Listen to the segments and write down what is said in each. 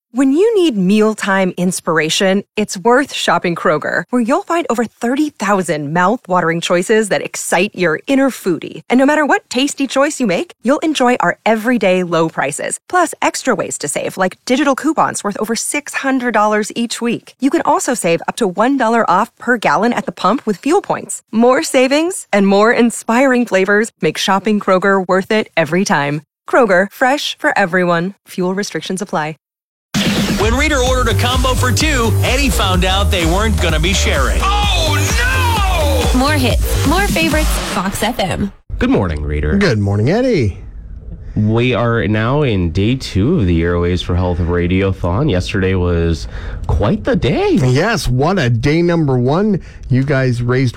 When you need mealtime inspiration, it's worth shopping Kroger, where you'll find over 30,000 mouth-watering choices that excite your inner foodie. And no matter what tasty choice you make, you'll enjoy our everyday low prices, plus extra ways to save, like digital coupons worth over $600 each week. You can also save up to $1 off per gallon at the pump with fuel points. More savings and more inspiring flavors make shopping Kroger worth it every time. Kroger, fresh for everyone. Fuel restrictions apply. When Reader ordered a combo for two, Eddie found out they weren't going to be sharing. Oh, no! More hits, more favorites, Fox FM. Good morning, Reader. Good morning, Eddie. We are now in day 2 of the Airways for Health Radiothon. Yesterday was quite the day. Yes, what a day number 1. You guys raised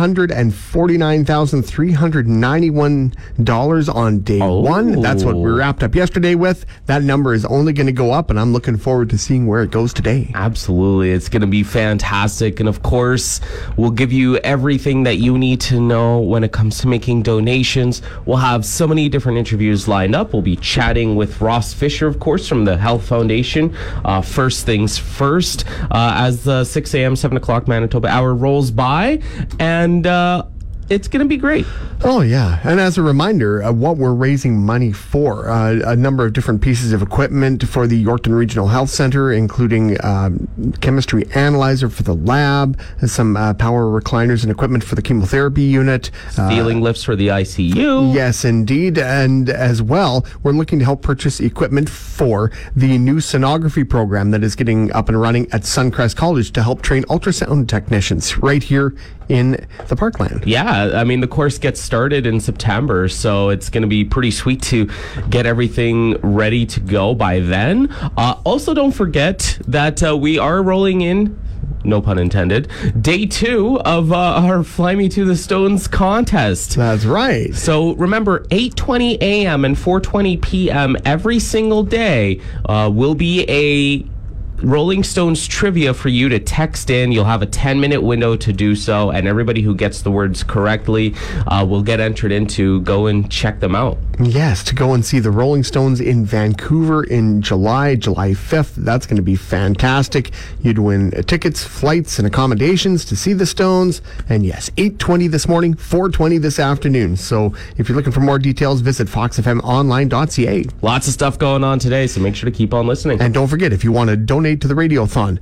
$149,391 on day 1. That's what we wrapped up yesterday with. That number is only going to go up, and I'm looking forward to seeing where it goes today. Absolutely. It's going to be fantastic. And of course, we'll give you everything that you need to know when it comes to making donations. We'll have so many different interviews lined up. We'll be chatting with Ross Fisher, of course, from the Health Foundation. First things first, as the 6 a.m., 7 o'clock Manitoba hour rolls by, and it's going to be great. Oh, yeah. And as a reminder of what we're raising money for, a number of different pieces of equipment for the Yorkton Regional Health Center, including chemistry analyzer for the lab, some power recliners and equipment for the chemotherapy unit. Ceiling lifts for the ICU. Yes, indeed. And as well, we're looking to help purchase equipment for the new sonography program that is getting up and running at Suncrest College to help train ultrasound technicians right here in the Parkland. Yeah, I mean, the course gets started in September, so it's going to be pretty sweet to get everything ready to go by then. Also, don't forget that we are rolling in, no pun intended, day 2 of our Fly Me to the Stones contest. That's right. So remember, 8:20 a.m. and 4:20 p.m. every single day will be a Rolling Stones trivia for you to text in. You'll have a 10-minute window to do so, and everybody who gets the words correctly will get entered in to go and check them out. Yes, to go and see the Rolling Stones in Vancouver in July 5th. That's going to be fantastic. You'd win tickets, flights, and accommodations to see the Stones. And yes, 8:20 this morning, 4:20 this afternoon. So if you're looking for more details, visit foxfmonline.ca. Lots of stuff going on today, so make sure to keep on listening. And don't forget, if you want to donate to the Radiothon,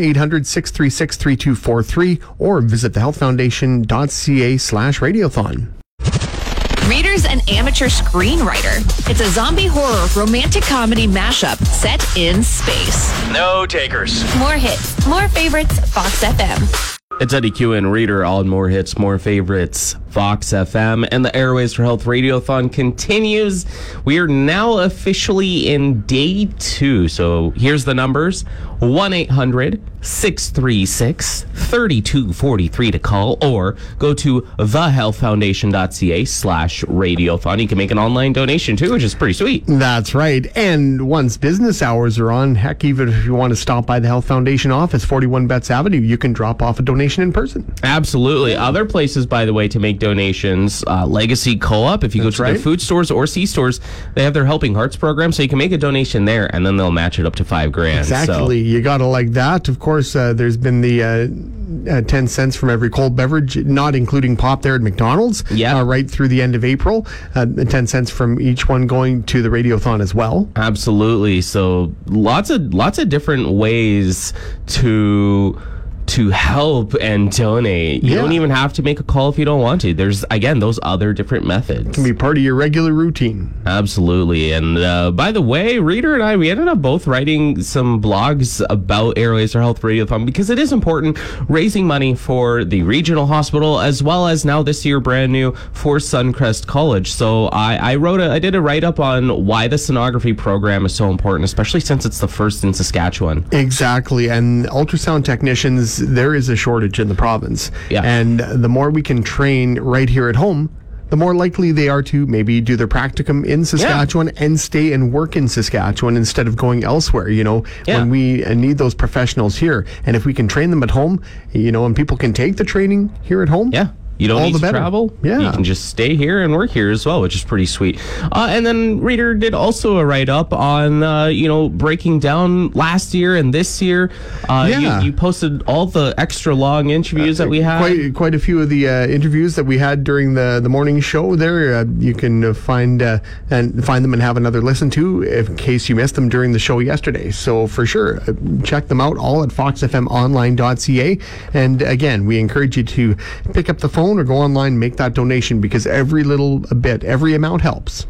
1-800-636-3243, or visit thehealthfoundation.ca/radiothon. Reader's an amateur screenwriter. It's a zombie horror romantic comedy mashup set in space. No takers. More hits, more favorites, Fox FM. It's Eddie Q and Reader, all more hits, more favorites, Fox FM, and the Airways for Health Radiothon continues. We are now officially in day 2, so here's the numbers. 1-800-636-3243 to call, or go to thehealthfoundation.ca/radiothon. You can make an online donation too, which is pretty sweet. That's right. And once business hours are on, heck, even if you want to stop by the Health Foundation office, 41 Betts Avenue, you can drop off a donation in person. Absolutely. Other places, by the way, to make donations, Legacy Co-op, if you go to their food stores or C-stores, they have their Helping Hearts program, so you can make a donation there, and then they'll match it up to $5,000. Exactly. So. You got to like that. Of course, there's been the 10 cents from every cold beverage, not including pop there at McDonald's, right through the end of April. 10 cents from each one going to the Radiothon as well. Absolutely. So lots of different ways to help and donate. You don't even have to make a call if you don't want to. There's, again, those other different methods. It can be part of your regular routine. Absolutely. And by the way, Reader and I, we ended up both writing some blogs about Airways for Health Radiothon because it is important, raising money for the regional hospital, as well as now this year brand new for Suncrest College. So I did a write-up on why the sonography program is so important, especially since it's the first in Saskatchewan. Exactly. And ultrasound technicians, there is a shortage in the province. Yeah. And the more we can train right here at home, the more likely they are to maybe do their practicum in Saskatchewan and stay and work in Saskatchewan instead of going elsewhere, when we need those professionals here. And if we can train them at home, and people can take the training here at home. Yeah. You don't All need the to better. travel. Yeah. You can just stay here and work here as well, which is pretty sweet. And then Reader did also a write-up on, breaking down last year and this year. You posted all the extra long interviews that we had. Quite a few of the interviews that we had during the morning show there. You can find them and have another listen to in case you missed them during the show yesterday. So for sure, check them out all at foxfmonline.ca. And again, we encourage you to pick up the phone or go online and make that donation, because every little bit, every amount helps.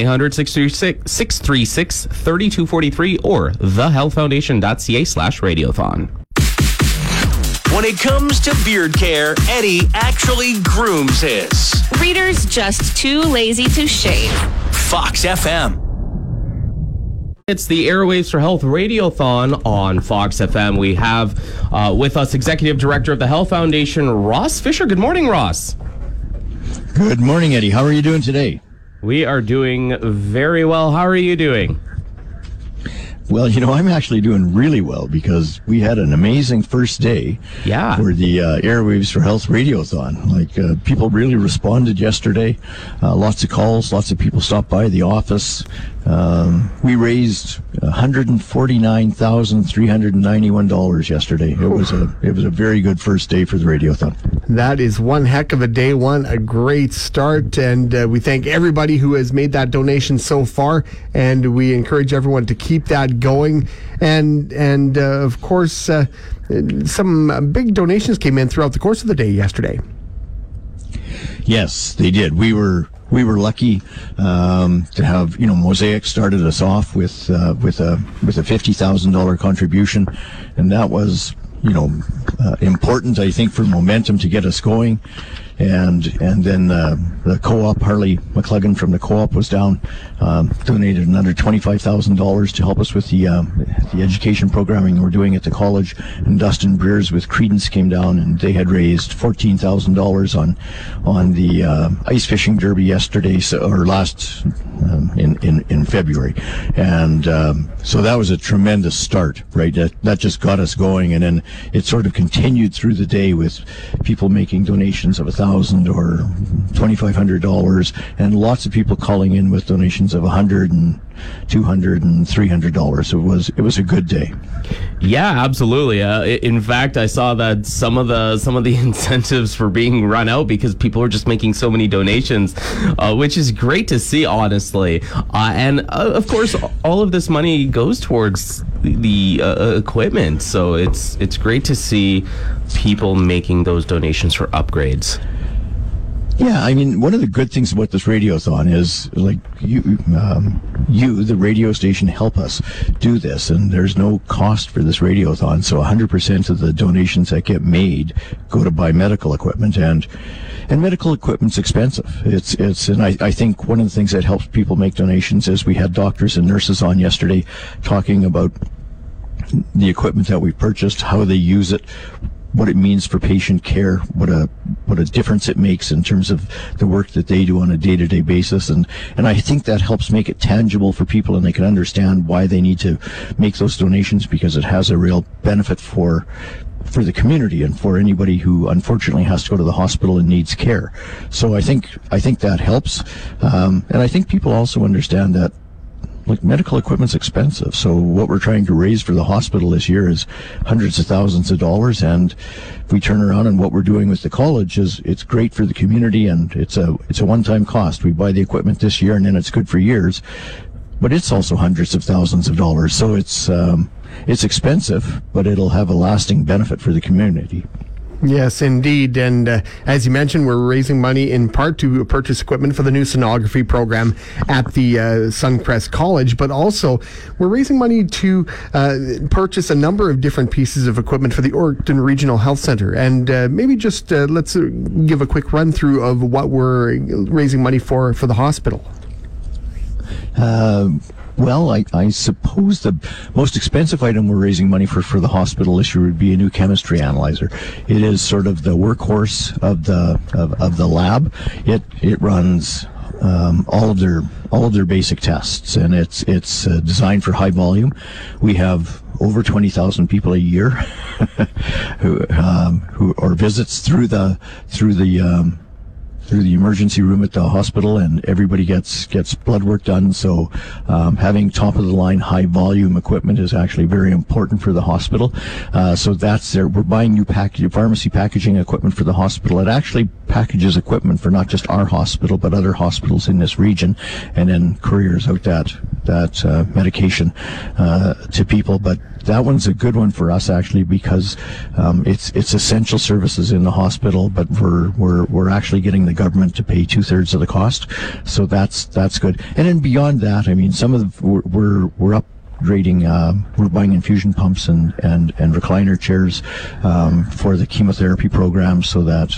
1-800-636-3243 or thehealthfoundation.ca/radiothon. When it comes to beard care, Eddie actually grooms his. Reader's just too lazy to shave. Fox FM. It's the Airwaves for Health Radiothon on Fox FM. We have with us Executive Director of the Health Foundation, Ross Fisher. Good morning, Ross. Good morning, Eddie. How are you doing today? We are doing very well. How are you doing? Well, I'm actually doing really well because we had an amazing first day for the Airwaves for Health Radiothon. People really responded yesterday. Lots of calls, lots of people stopped by the office. We raised $149,391 yesterday. It was a very good first day for the Radiothon. That is one heck of a day, a great start, and we thank everybody who has made that donation so far, and we encourage everyone to keep that going. And of course, some big donations came in throughout the course of the day yesterday. Yes, they did. We were lucky to have Mosaic started us off with a $50,000 contribution, and that was important, I think, for momentum to get us going. And then the co-op, Harley McCluggan from the co-op, was down, donated another $25,000 to help us with the education programming we're doing at the college. And Dustin Breers with Credence came down, and they had raised $14,000 on the ice fishing derby yesterday, in February. And so that was a tremendous start, right? That just got us going, and then it sort of continued through the day with people making donations of $1,000 or $2,500, and lots of people calling in with donations of $100 and $200 and $300. So it was a good day. Yeah, absolutely. In fact, I saw that some of the incentives were being run out because people were just making so many donations, which is great to see, honestly. And of course, all of this money goes towards the equipment. So it's great to see people making those donations for upgrades. Yeah, I mean, one of the good things about this radiothon is, you, the radio station, help us do this, and there's no cost for this radiothon. So 100% of the donations that get made go to buy medical equipment, and medical equipment's expensive. And I think one of the things that helps people make donations is we had doctors and nurses on yesterday talking about the equipment that we purchased, how they use it, what it means for patient care, what a difference it makes in terms of the work that they do on a day-to-day basis, and I think that helps make it tangible for people, and they can understand why they need to make those donations, because it has a real benefit for the community and for anybody who unfortunately has to go to the hospital and needs care. So I think that helps, and I think people also understand that medical equipment's expensive. So what we're trying to raise for the hospital this year is hundreds of thousands of dollars, and if we turn around and what we're doing with the college it's great for the community, and it's a one-time cost. We buy the equipment this year, and then it's good for years, but it's also hundreds of thousands of dollars. So it's expensive, but it'll have a lasting benefit for the community. Yes, indeed. And as you mentioned, we're raising money in part to purchase equipment for the new sonography program at the Suncrest College, but also we're raising money to purchase a number of different pieces of equipment for the Orton Regional Health Center. And maybe just let's give a quick run through of what we're raising money for the hospital. Well, I suppose the most expensive item we're raising money for the hospital this year would be a new chemistry analyzer. It is sort of the workhorse of the lab. It runs all of their basic tests, and it's designed for high volume. We have over 20,000 people a year who or visits through the emergency room at the hospital, and everybody gets blood work done. So having top of the line high volume equipment is actually very important for the hospital. So that's there. We're buying new pharmacy packaging equipment for the hospital. It actually packages equipment for not just our hospital but other hospitals in this region, and then couriers out that medication to people. But that one's a good one for us actually, because it's essential services in the hospital, but we're actually getting the government to pay 2/3 of the cost, so that's good. And then beyond that, I mean, some of we're upgrading. We're buying infusion pumps and recliner chairs for the chemotherapy program, so that.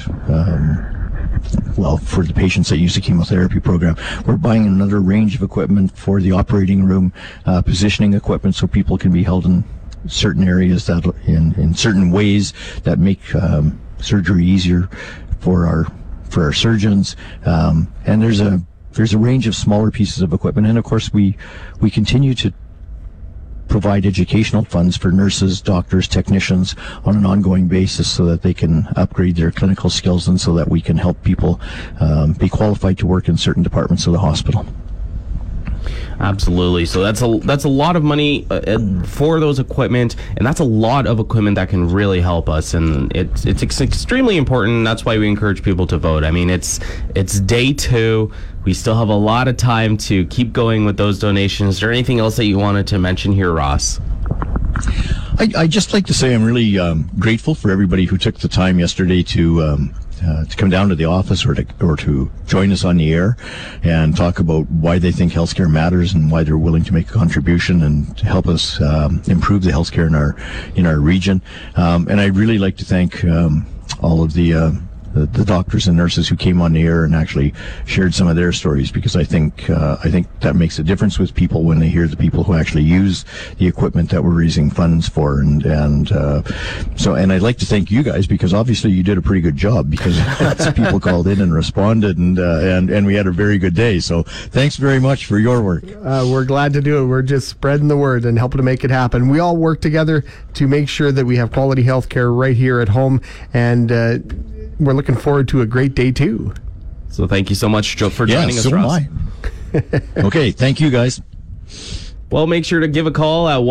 For the patients that use the chemotherapy program, we're buying another range of equipment for the operating room, positioning equipment so people can be held in certain areas that in certain ways that make surgery easier for our surgeons. And there's a range of smaller pieces of equipment, and of course we continue to provide educational funds for nurses, doctors, technicians on an ongoing basis, so that they can upgrade their clinical skills, and so that we can help people be qualified to work in certain departments of the hospital. Absolutely. So that's a lot of money for those equipment, and that's a lot of equipment that can really help us, and it's extremely important. That's why we encourage people to vote. I mean, it's day 2. We still have a lot of time to keep going with those donations. Is there anything else that you wanted to mention here, Ross? I'd just like to say I'm really grateful for everybody who took the time yesterday to come down to the office or to join us on the air and talk about why they think healthcare matters and why they're willing to make a contribution and to help us improve the healthcare in our region. And I'd really like to thank all of the doctors and nurses who came on the air and actually shared some of their stories, because I think that makes a difference with people when they hear the people who actually use the equipment that we're raising funds for, and I'd like to thank you guys, because obviously you did a pretty good job, because lots of people called in and responded, and we had a very good day. So thanks very much for your work. We're glad to do it. We're just spreading the word and helping to make it happen. We all work together to make sure that we have quality health care right here at home, and we're looking forward to a great day too. So thank you so much, Joe, for joining us, Ross. Okay, thank you guys. Well, make sure to give a call at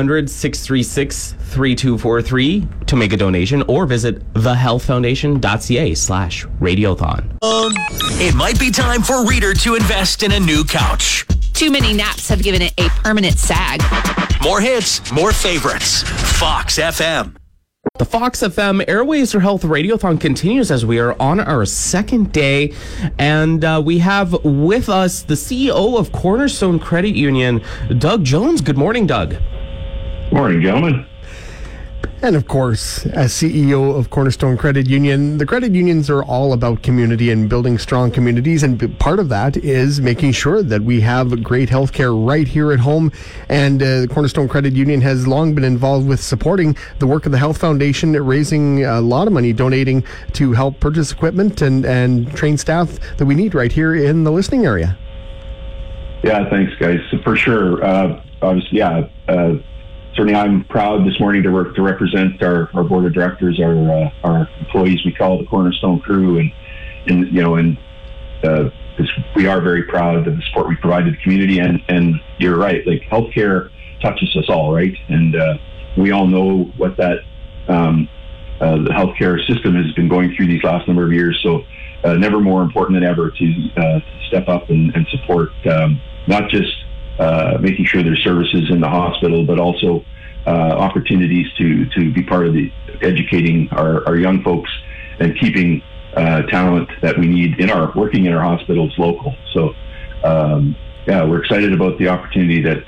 1-800-636-3243 to make a donation, or visit thehealthfoundation.ca/radiothon. It might be time for Reader to invest in a new couch. Too many naps have given it a permanent sag. More hits, more favorites. Fox FM. The Fox FM Airways for Health Radiothon continues as we are on our second day, and we have with us the CEO of Cornerstone Credit Union, Doug Jones. Good morning, Doug. Morning, gentlemen. And of course, as CEO of Cornerstone Credit Union, the credit unions are all about community and building strong communities. And part of that is making sure that we have great healthcare right here at home. And the Cornerstone Credit Union has long been involved with supporting the work of the Health Foundation, raising a lot of money, donating to help purchase equipment and train staff that we need right here in the listening area. Yeah, thanks, guys. For sure. Obviously, certainly, I'm proud this morning to represent our board of directors, our employees. We call the Cornerstone Crew, and we are very proud of the support we provide to the community. And you're right, like healthcare touches us all, right? And we all know what that the healthcare system has been going through these last number of years. So never more important than ever to step up and support not just making sure there's services in the hospital, but also opportunities to be part of the educating our young folks and keeping talent that we need working in our hospitals local. So we're excited about the opportunity that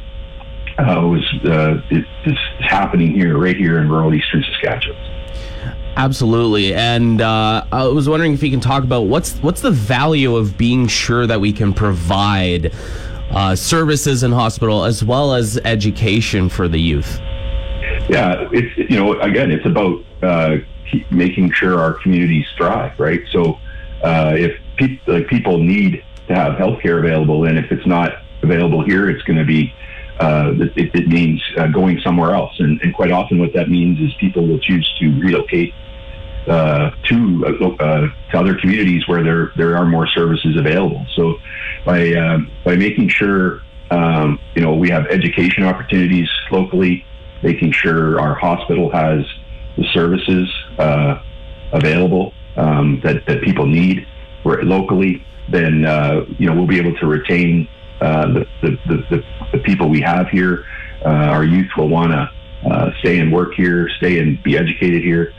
is happening right here in rural eastern Saskatchewan. Absolutely. And I was wondering if you can talk about what's the value of being sure that we can provide services in hospital as well as education for the youth. Yeah, it's about making sure our communities thrive, right? So if people need to have healthcare available. And if it's not available here, it's going to be, it means going somewhere else. And quite often what that means is people will choose to relocate to other communities where there are more services available. So by making sure we have education opportunities locally, making sure our hospital has the services available that people need locally, then we'll be able to retain the people we have here. Our youth will want to stay and work here, stay and be educated here,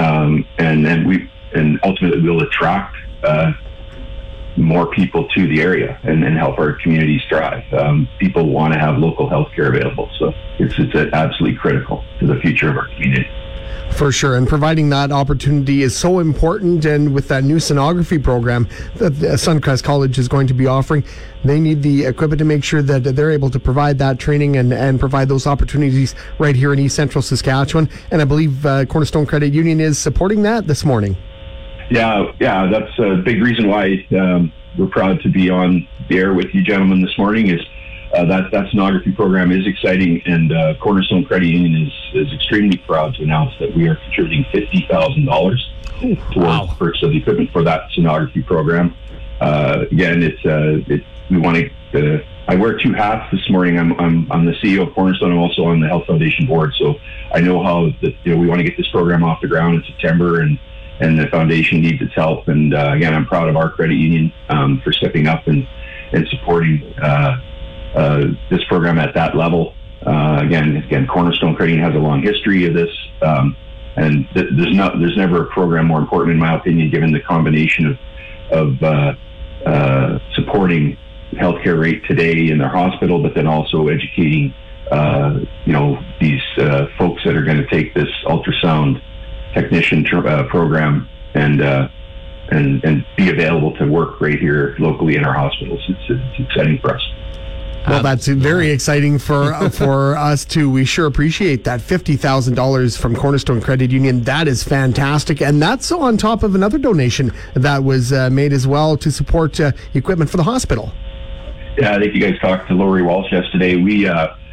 and ultimately we'll attract more people to the area and help our communities thrive. People want to have local health care available, so it's absolutely critical to the future of our community. For sure, and providing that opportunity is so important. And with that new sonography program that Suncrest College is going to be offering, they need the equipment to make sure that they're able to provide that training and provide those opportunities right here in East Central Saskatchewan. And I believe Cornerstone Credit Union is supporting that this morning. Yeah, that's a big reason why we're proud to be on the air with you gentlemen this morning. Is that sonography program is exciting, and Cornerstone Credit Union is extremely proud to announce that we are contributing $50,000 towards the purchase of the equipment for that sonography program. Again, we want to. I wear two hats this morning. I'm the CEO of Cornerstone. I'm also on the Health Foundation board, so I know how we want to get this program off the ground in September, and the foundation needs its help. And again, I'm proud of our credit union for stepping up and supporting this program at that level. Again, Cornerstone Credit Union has a long history of this, and there's never a program more important, in my opinion, given the combination of supporting healthcare rate today in their hospital, but then also educating these folks that are going to take this ultrasound technician program and be available to work right here locally in our hospitals. It's exciting for us. Well, that's very exciting for us too. We sure appreciate that $50,000 from Cornerstone Credit Union. That is fantastic, and that's on top of another donation that was made as well to support equipment for the hospital. Yeah, I think you guys talked to Lori Walsh yesterday. We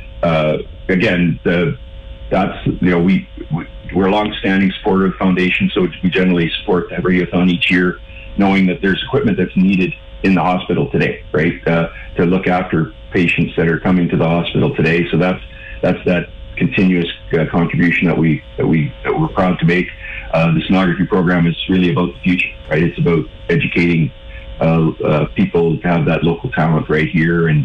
we're a long-standing supporter of the foundation, so we generally support the radiothon each year, knowing that there's equipment that's needed in the hospital today, right? To look after patients that are coming to the hospital today. So that's that continuous contribution that we're proud to make. The sonography program is really about the future, right? It's about educating people to have that local talent right here, and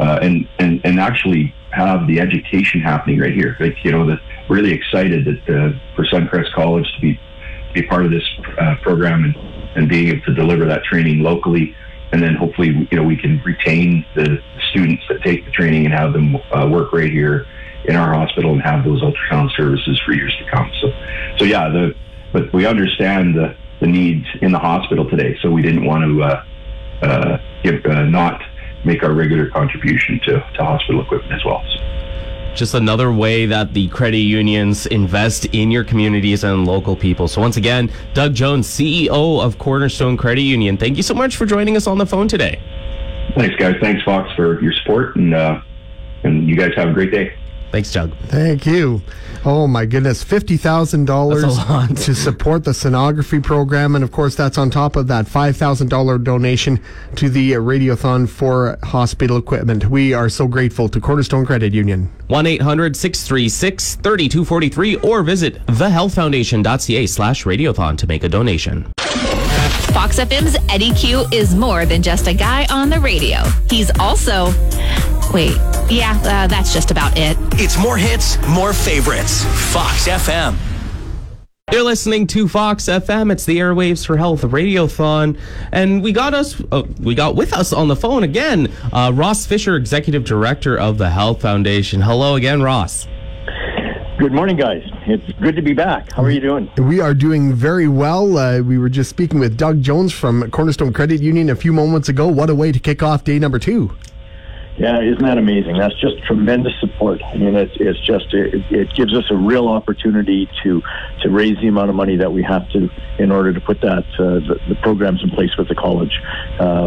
actually have the education happening right here. Like, that really excited that for Suncrest College to be part of this program and being able to deliver that training locally. And then hopefully, we can retain the students that take the training and have them work right here in our hospital and have those ultrasound services for years to come. So yeah, but we understand the needs in the hospital today. So we didn't want to not make our regular contribution to hospital equipment as well. Just another way that the credit unions invest in your communities and local people. So once again, Doug Jones, CEO of Cornerstone Credit Union, thank you so much for joining us on the phone today. Thanks, guys. Thanks, Fox, for your support, and you guys have a great day. Thanks, Doug. Thank you. Oh, my goodness. $50,000 to support the sonography program. And, of course, that's on top of that $5,000 donation to the Radiothon for hospital equipment. We are so grateful to Cornerstone Credit Union. 1-800-636-3243 or visit thehealthfoundation.ca/radiothon to make a donation. Fox FM's Eddie Q is more than just a guy on the radio. He's also... that's just about it. It's more hits, more favorites. Fox FM. You're listening to Fox FM. It's the Airwaves for Health Radiothon, and we got with us on the phone again, Ross Fisher, Executive Director of the Health Foundation. Hello again, Ross. Good morning, guys. It's good to be back. How are you doing? We are doing very well. We were just speaking with Doug Jones from Cornerstone Credit Union a few moments ago. What a way to kick off day number 2. Yeah, isn't that amazing? That's just tremendous support. I mean, it gives us a real opportunity to raise the amount of money that we have to in order to put that the programs in place with the college.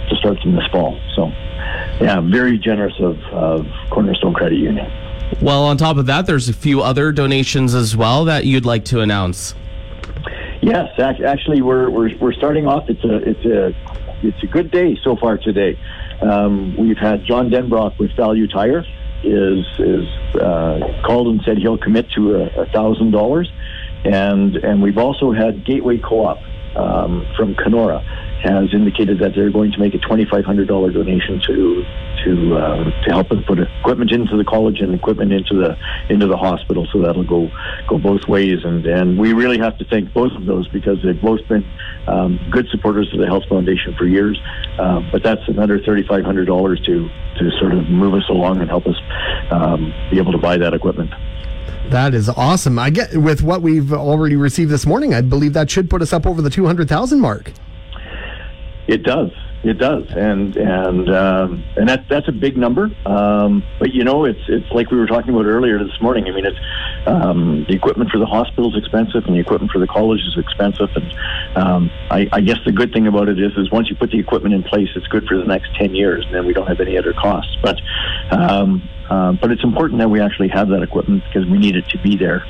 them this fall. So, yeah, very generous of Cornerstone Credit Union. Well, on top of that, there's a few other donations as well that you'd like to announce. Yes, actually, we're starting off. It's a good day so far today. We've had John Denbrock with Value Tire is called and said he'll commit to $1,000, and we've also had Gateway Co-op from Kenora has indicated that they're going to make a $2,500 donation to help us put equipment into the college and equipment into the hospital. So that'll go both ways, and we really have to thank both of those because they've both been good supporters of the Health Foundation for years. But that's another $3,500 to sort of move us along and help us be able to buy that equipment. That is awesome. I get with what we've already received this morning, I believe that should put us up over the 200,000 mark. It does, and that's a big number. But it's like we were talking about earlier this morning. I mean, it's the equipment for the hospital is expensive, and the equipment for the college is expensive. And I guess the good thing about it is once you put the equipment in place, it's good for the next 10 years, and then we don't have any other costs. But it's important that we actually have that equipment because we need it to be there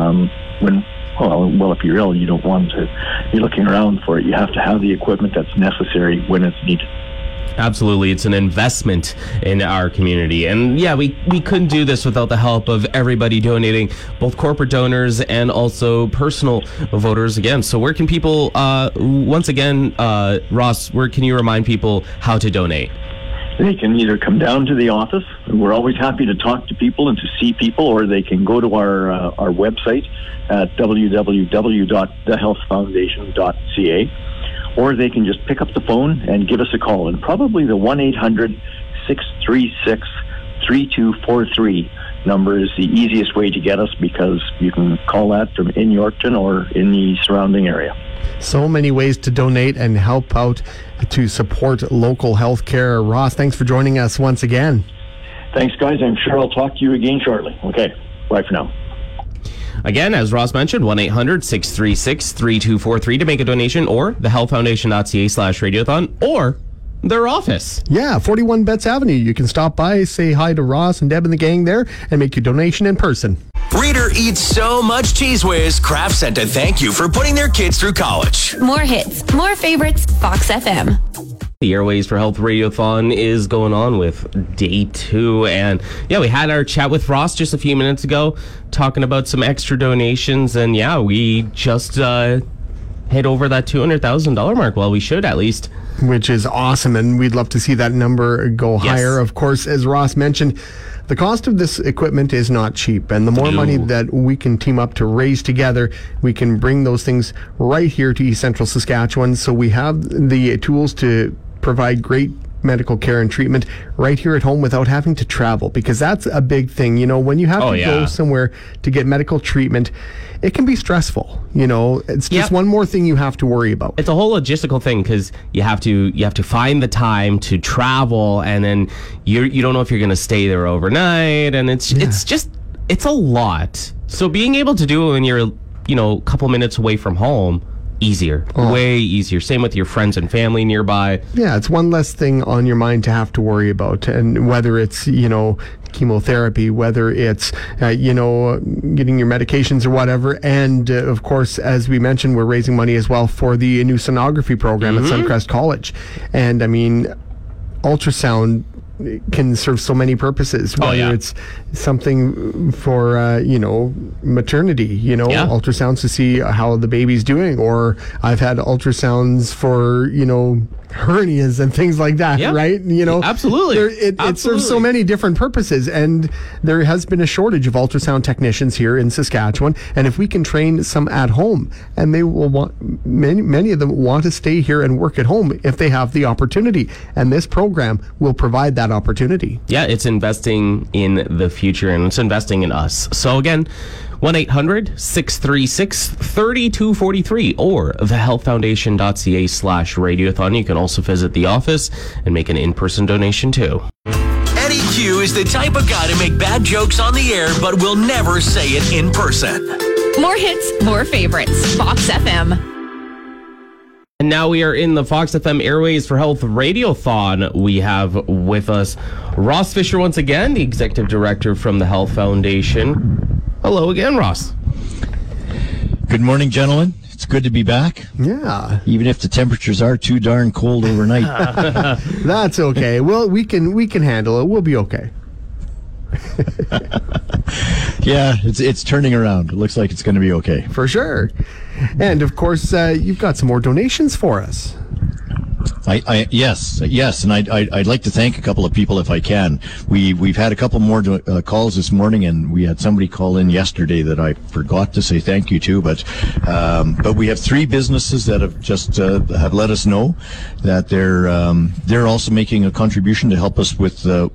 Well, if you're ill, you don't want to be looking around for it. You have to have the equipment that's necessary when it's needed. Absolutely. It's an investment in our community. And yeah, we couldn't do this without the help of everybody donating, both corporate donors and also personal voters again. So where can people, once again, Ross, where can you remind people how to donate? They can either come down to the office. We're always happy to talk to people and to see people, or they can go to our website at www.thehealthfoundation.ca, or they can just pick up the phone and give us a call. And probably the 1-800-636-3243 number is the easiest way to get us because you can call that from in Yorkton or in the surrounding area. So many ways to donate and help out to support local health care. Ross, thanks for joining us once again. Thanks, guys. I'm sure I'll talk to you again shortly. Okay, bye for now. Again, as Ross mentioned, 1-800-636-3243 to make a donation, or thehealthfoundation.ca/radiothon, or their office. Yeah, 41 Betts Avenue. You can stop by, say hi to Ross and Deb and the gang there, and make your donation in person. Reader eats so much Cheese Whiz, Kraft sent a thank you for putting their kids through college. More hits, more favorites, Fox FM. The Airways for Health Radiothon is going on with day 2. And yeah, we had our chat with Ross just a few minutes ago, talking about some extra donations. And yeah, we just hit over that $200,000 mark. Well, we should at least. Which is awesome, and we'd love to see that number go higher. Of course, as Ross mentioned, the cost of this equipment is not cheap, and the more money that we can team up to raise together, we can bring those things right here to East Central Saskatchewan. So we have the tools to provide great medical care and treatment right here at home without having to travel, because that's a big thing. When you have to go somewhere to get medical treatment, it can be stressful. It's just one more thing you have to worry about. It's a whole logistical thing because you have to find the time to travel, and then you don't know if you're going to stay there overnight, and it's a lot. So being able to do it when you're a couple minutes away from home, easier, way easier. Same with your friends and family nearby. Yeah, it's one less thing on your mind to have to worry about. And whether it's, chemotherapy, whether it's, getting your medications or whatever. And of course, as we mentioned, we're raising money as well for the new sonography program at Suncrest College. And I mean, ultrasound can serve so many purposes, whether it's something for maternity, ultrasounds to see how the baby's doing, or I've had ultrasounds for hernias and things like that, right? Absolutely. It serves so many different purposes, and there has been a shortage of ultrasound technicians here in Saskatchewan. And if we can train some at home, and they will want many of them want to stay here and work at home if they have the opportunity, and this program will provide that opportunity. Yeah, it's investing in the future, and it's investing in us. So again, 1-800-636-3243 or thehealthfoundation.ca/radiothon. You can also visit the office and make an in-person donation too. Eddie Q is the type of guy to make bad jokes on the air, but will never say it in person. More hits, more favorites, Fox FM. And now we are in the Fox FM Airways for Health Radiothon. We have with us Ross Fisher once again, the Executive Director from the Health Foundation. Hello again, Ross. Good morning, gentlemen. It's good to be back. Yeah. Even if the temperatures are too darn cold overnight. That's okay. Well, we can handle it. We'll be okay. Yeah, it's turning around. It looks like it's going to be okay. For sure. And of course, you've got some more donations for us. Yes, and I'd like to thank a couple of people if I can. We've had a couple more calls this morning, and we had somebody call in yesterday that I forgot to say thank you to. But we have 3 businesses that have just have let us know that they're also making a contribution to help us with the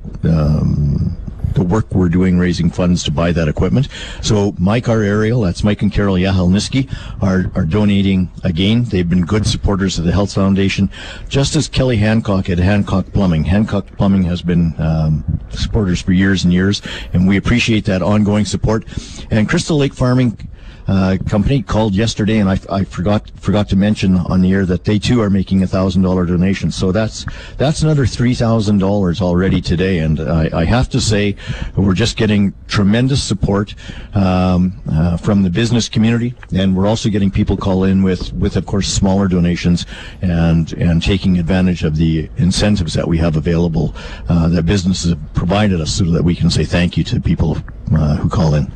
work we're doing raising funds to buy that equipment. So Mike R. Ariel, that's Mike and Carol Yahelniski, are donating again. They've been good supporters of the Health Foundation, just as Kelly Hancock at Hancock Plumbing. Hancock Plumbing has been supporters for years and years, and we appreciate that ongoing support. And Crystal Lake Farming company called yesterday, and I forgot to mention on the air that they too are making $1,000 donation. So that's another $3,000 already today, and I have to say we're just getting tremendous support from the business community, and we're also getting people call in with of course smaller donations and taking advantage of the incentives that we have available that businesses have provided us so that we can say thank you to people who call in.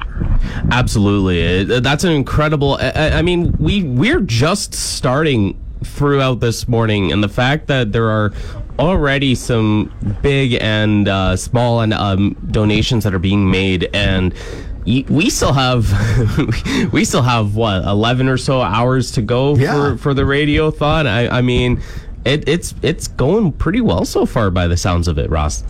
Absolutely. That's an incredible... I mean, we're just starting throughout this morning, and the fact that there are already some big and small and donations that are being made, and we still have what, 11 or so hours to go for the Radiothon. I mean, it's going pretty well so far by the sounds of it, Ross.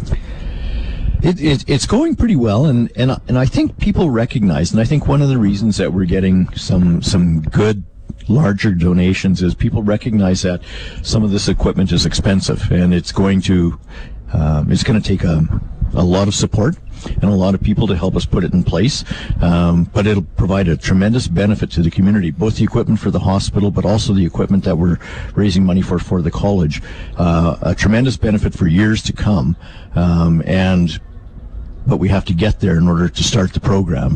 It's going pretty well, and I think people recognize, and I think one of the reasons that we're getting some good larger donations is people recognize that some of this equipment is expensive, and it's going to take a lot of support and a lot of people to help us put it in place, but it'll provide a tremendous benefit to the community, both the equipment for the hospital, but also the equipment that we're raising money for the college. A tremendous benefit for years to come, but we have to get there in order to start the program.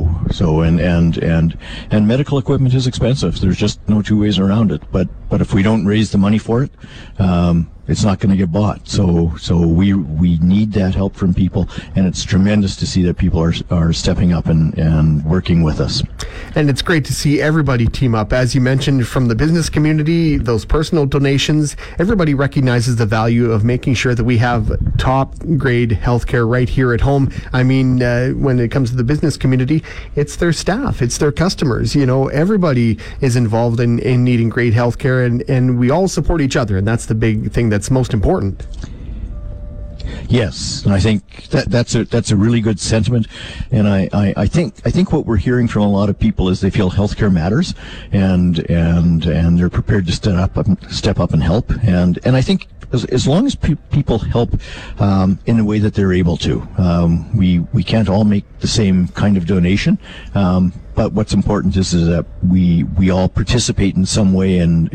And medical equipment is expensive. There's just no two ways around it. But if we don't raise the money for it, it's not going to get bought. So we need that help from people, and it's tremendous to see that people are stepping up and working with us. And it's great to see everybody team up. As you mentioned, from the business community, those personal donations, everybody recognizes the value of making sure that we have top grade healthcare right here at home. I mean, when it comes to the business community, it's their staff, it's their customers. You know, everybody is involved in needing great healthcare, and we all support each other, and that's the big thing that's most important. Yes, and I think that's a really good sentiment, and I think what we're hearing from a lot of people is they feel healthcare matters, and they're prepared to step up and help, and I think as long as people help in the way that they're able to, we can't all make the same kind of donation. But what's important is that we all participate in some way, and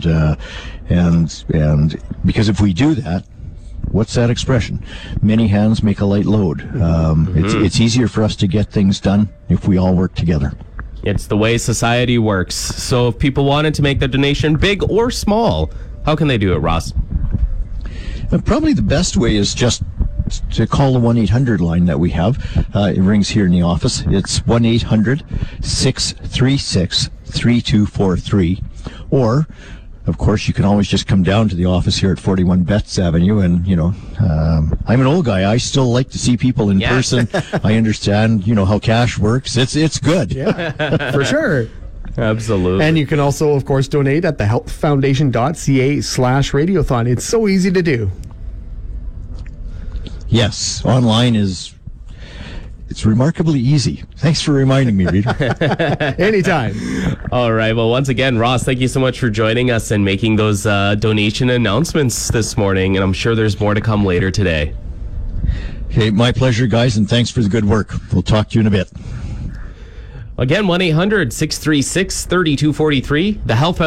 because if we do that, what's that expression? Many hands make a light load. It's easier for us to get things done if we all work together. It's the way society works. So if people wanted to make the donation, big or small, how can they do it, Ross? Probably the best way is just to call the 1-800 line that we have. It rings here in the office. It's 1-800-636-3243. Or, of course, you can always just come down to the office here at 41 Betts Avenue. And, I'm an old guy. I still like to see people in person. I understand, how cash works. It's good. Yeah, for sure. Absolutely. And you can also, of course, donate at thehealthfoundation.ca/radiothon. It's so easy to do. Yes, online it's remarkably easy. Thanks for reminding me, Reader. Anytime. All right. Well, once again, Ross, thank you so much for joining us and making those donation announcements this morning. And I'm sure there's more to come later today. Okay, my pleasure, guys, and thanks for the good work. We'll talk to you in a bit. Again, 1-800-636-3243,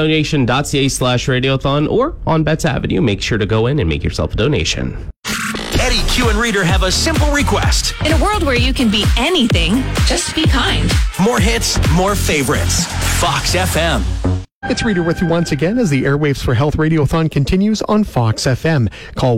thehealthfoundation.ca/radiothon, or on Betts Avenue. Make sure to go in and make yourself a donation. Eddie, Q, and Reader have a simple request. In a world where you can be anything, just be kind. More hits, more favorites. Fox FM. It's Reader with you once again as the Airwaves for Health Radiothon continues on Fox FM. Call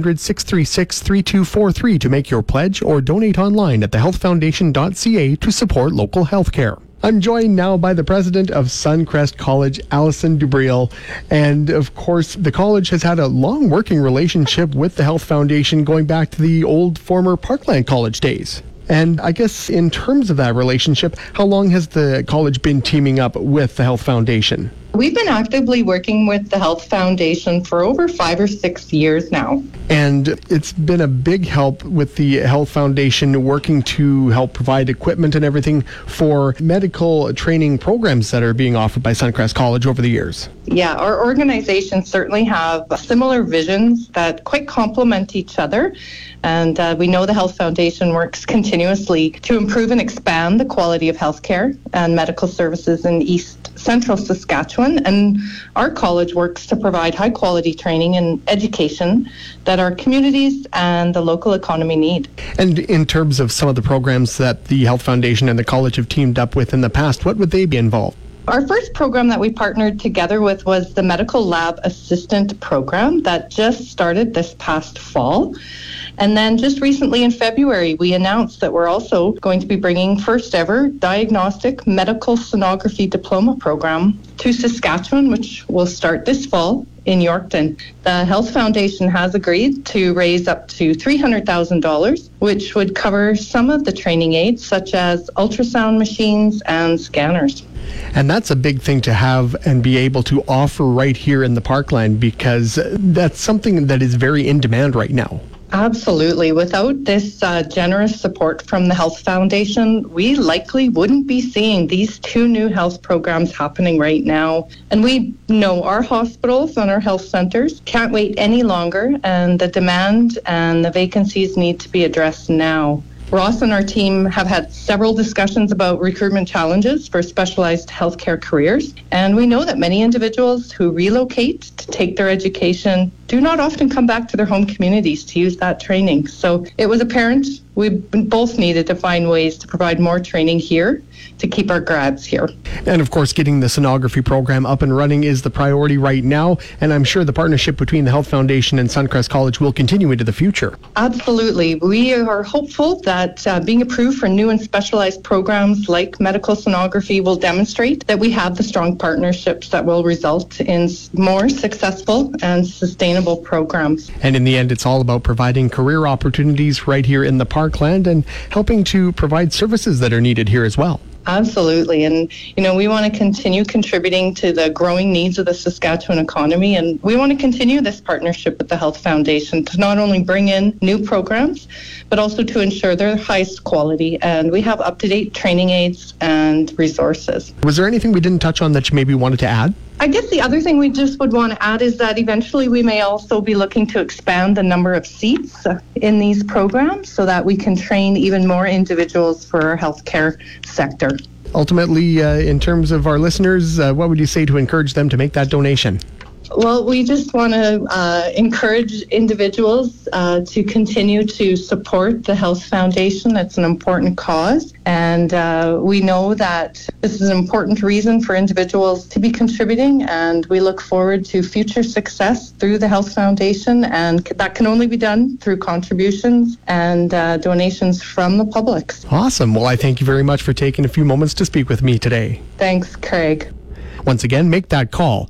1-800-636-3243 to make your pledge or donate online at thehealthfoundation.ca to support local healthcare. I'm joined now by the president of Suncrest College, Alison Dubreuil. And of course, the college has had a long working relationship with the Health Foundation going back to the old former Parkland College days. And I guess in terms of that relationship, how long has the college been teaming up with the Health Foundation? We've been actively working with the Health Foundation for over 5 or 6 years now. And it's been a big help with the Health Foundation working to help provide equipment and everything for medical training programs that are being offered by Suncrest College over the years. Yeah, our organizations certainly have similar visions that quite complement each other. And we know the Health Foundation works continuously to improve and expand the quality of healthcare and medical services in East Central Saskatchewan, and our college works to provide high quality training and education that our communities and the local economy need. And in terms of some of the programs that the Health Foundation and the college have teamed up with in the past, what would they be involved? Our first program that we partnered together with was the Medical Lab Assistant Program that just started this past fall. And then just recently in February, we announced that we're also going to be bringing first ever diagnostic medical sonography diploma program to Saskatchewan, which will start this fall in Yorkton. The Health Foundation has agreed to raise up to $300,000, which would cover some of the training aids, such as ultrasound machines and scanners. And that's a big thing to have and be able to offer right here in the Parkland, because that's something that is very in demand right now. Absolutely. Without this generous support from the Health Foundation, we likely wouldn't be seeing these 2 new health programs happening right now. And we know our hospitals and our health centers can't wait any longer, and the demand and the vacancies need to be addressed now. Ross and our team have had several discussions about recruitment challenges for specialized healthcare careers, and we know that many individuals who relocate to take their education do not often come back to their home communities to use that training. So it was apparent we both needed to find ways to provide more training here to keep our grads here. And of course, getting the sonography program up and running is the priority right now, and I'm sure the partnership between the Health Foundation and Suncrest College will continue into the future. Absolutely. We are hopeful that being approved for new and specialized programs like medical sonography will demonstrate that we have the strong partnerships that will result in more successful and sustainable programs. And in the end, it's all about providing career opportunities right here in the Parkland and helping to provide services that are needed here as well. Absolutely. And, we want to continue contributing to the growing needs of the Saskatchewan economy. And we want to continue this partnership with the Health Foundation to not only bring in new programs, but also to ensure they're highest quality. And we have up-to-date training aids and resources. Was there anything we didn't touch on that you maybe wanted to add? I guess the other thing we just would want to add is that eventually we may also be looking to expand the number of seats in these programs so that we can train even more individuals for our healthcare sector. Ultimately, in terms of our listeners, what would you say to encourage them to make that donation? Well, we just want to encourage individuals to continue to support the Health Foundation. It's an important cause, and we know that this is an important reason for individuals to be contributing, and we look forward to future success through the Health Foundation, and that can only be done through contributions and donations from the public. Awesome. Well, I thank you very much for taking a few moments to speak with me today. Thanks, Craig. Once again, make that call,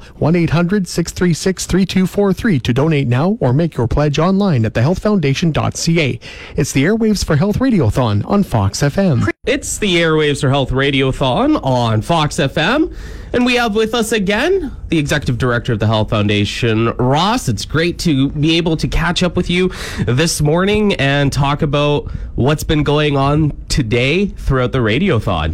1-800-636-3243 to donate now or make your pledge online at thehealthfoundation.ca. It's the Airwaves for Health Radiothon on Fox FM. It's the Airwaves for Health Radiothon on Fox FM. And we have with us again the Executive Director of the Health Foundation, Ross. It's great to be able to catch up with you this morning and talk about what's been going on today throughout the Radiothon.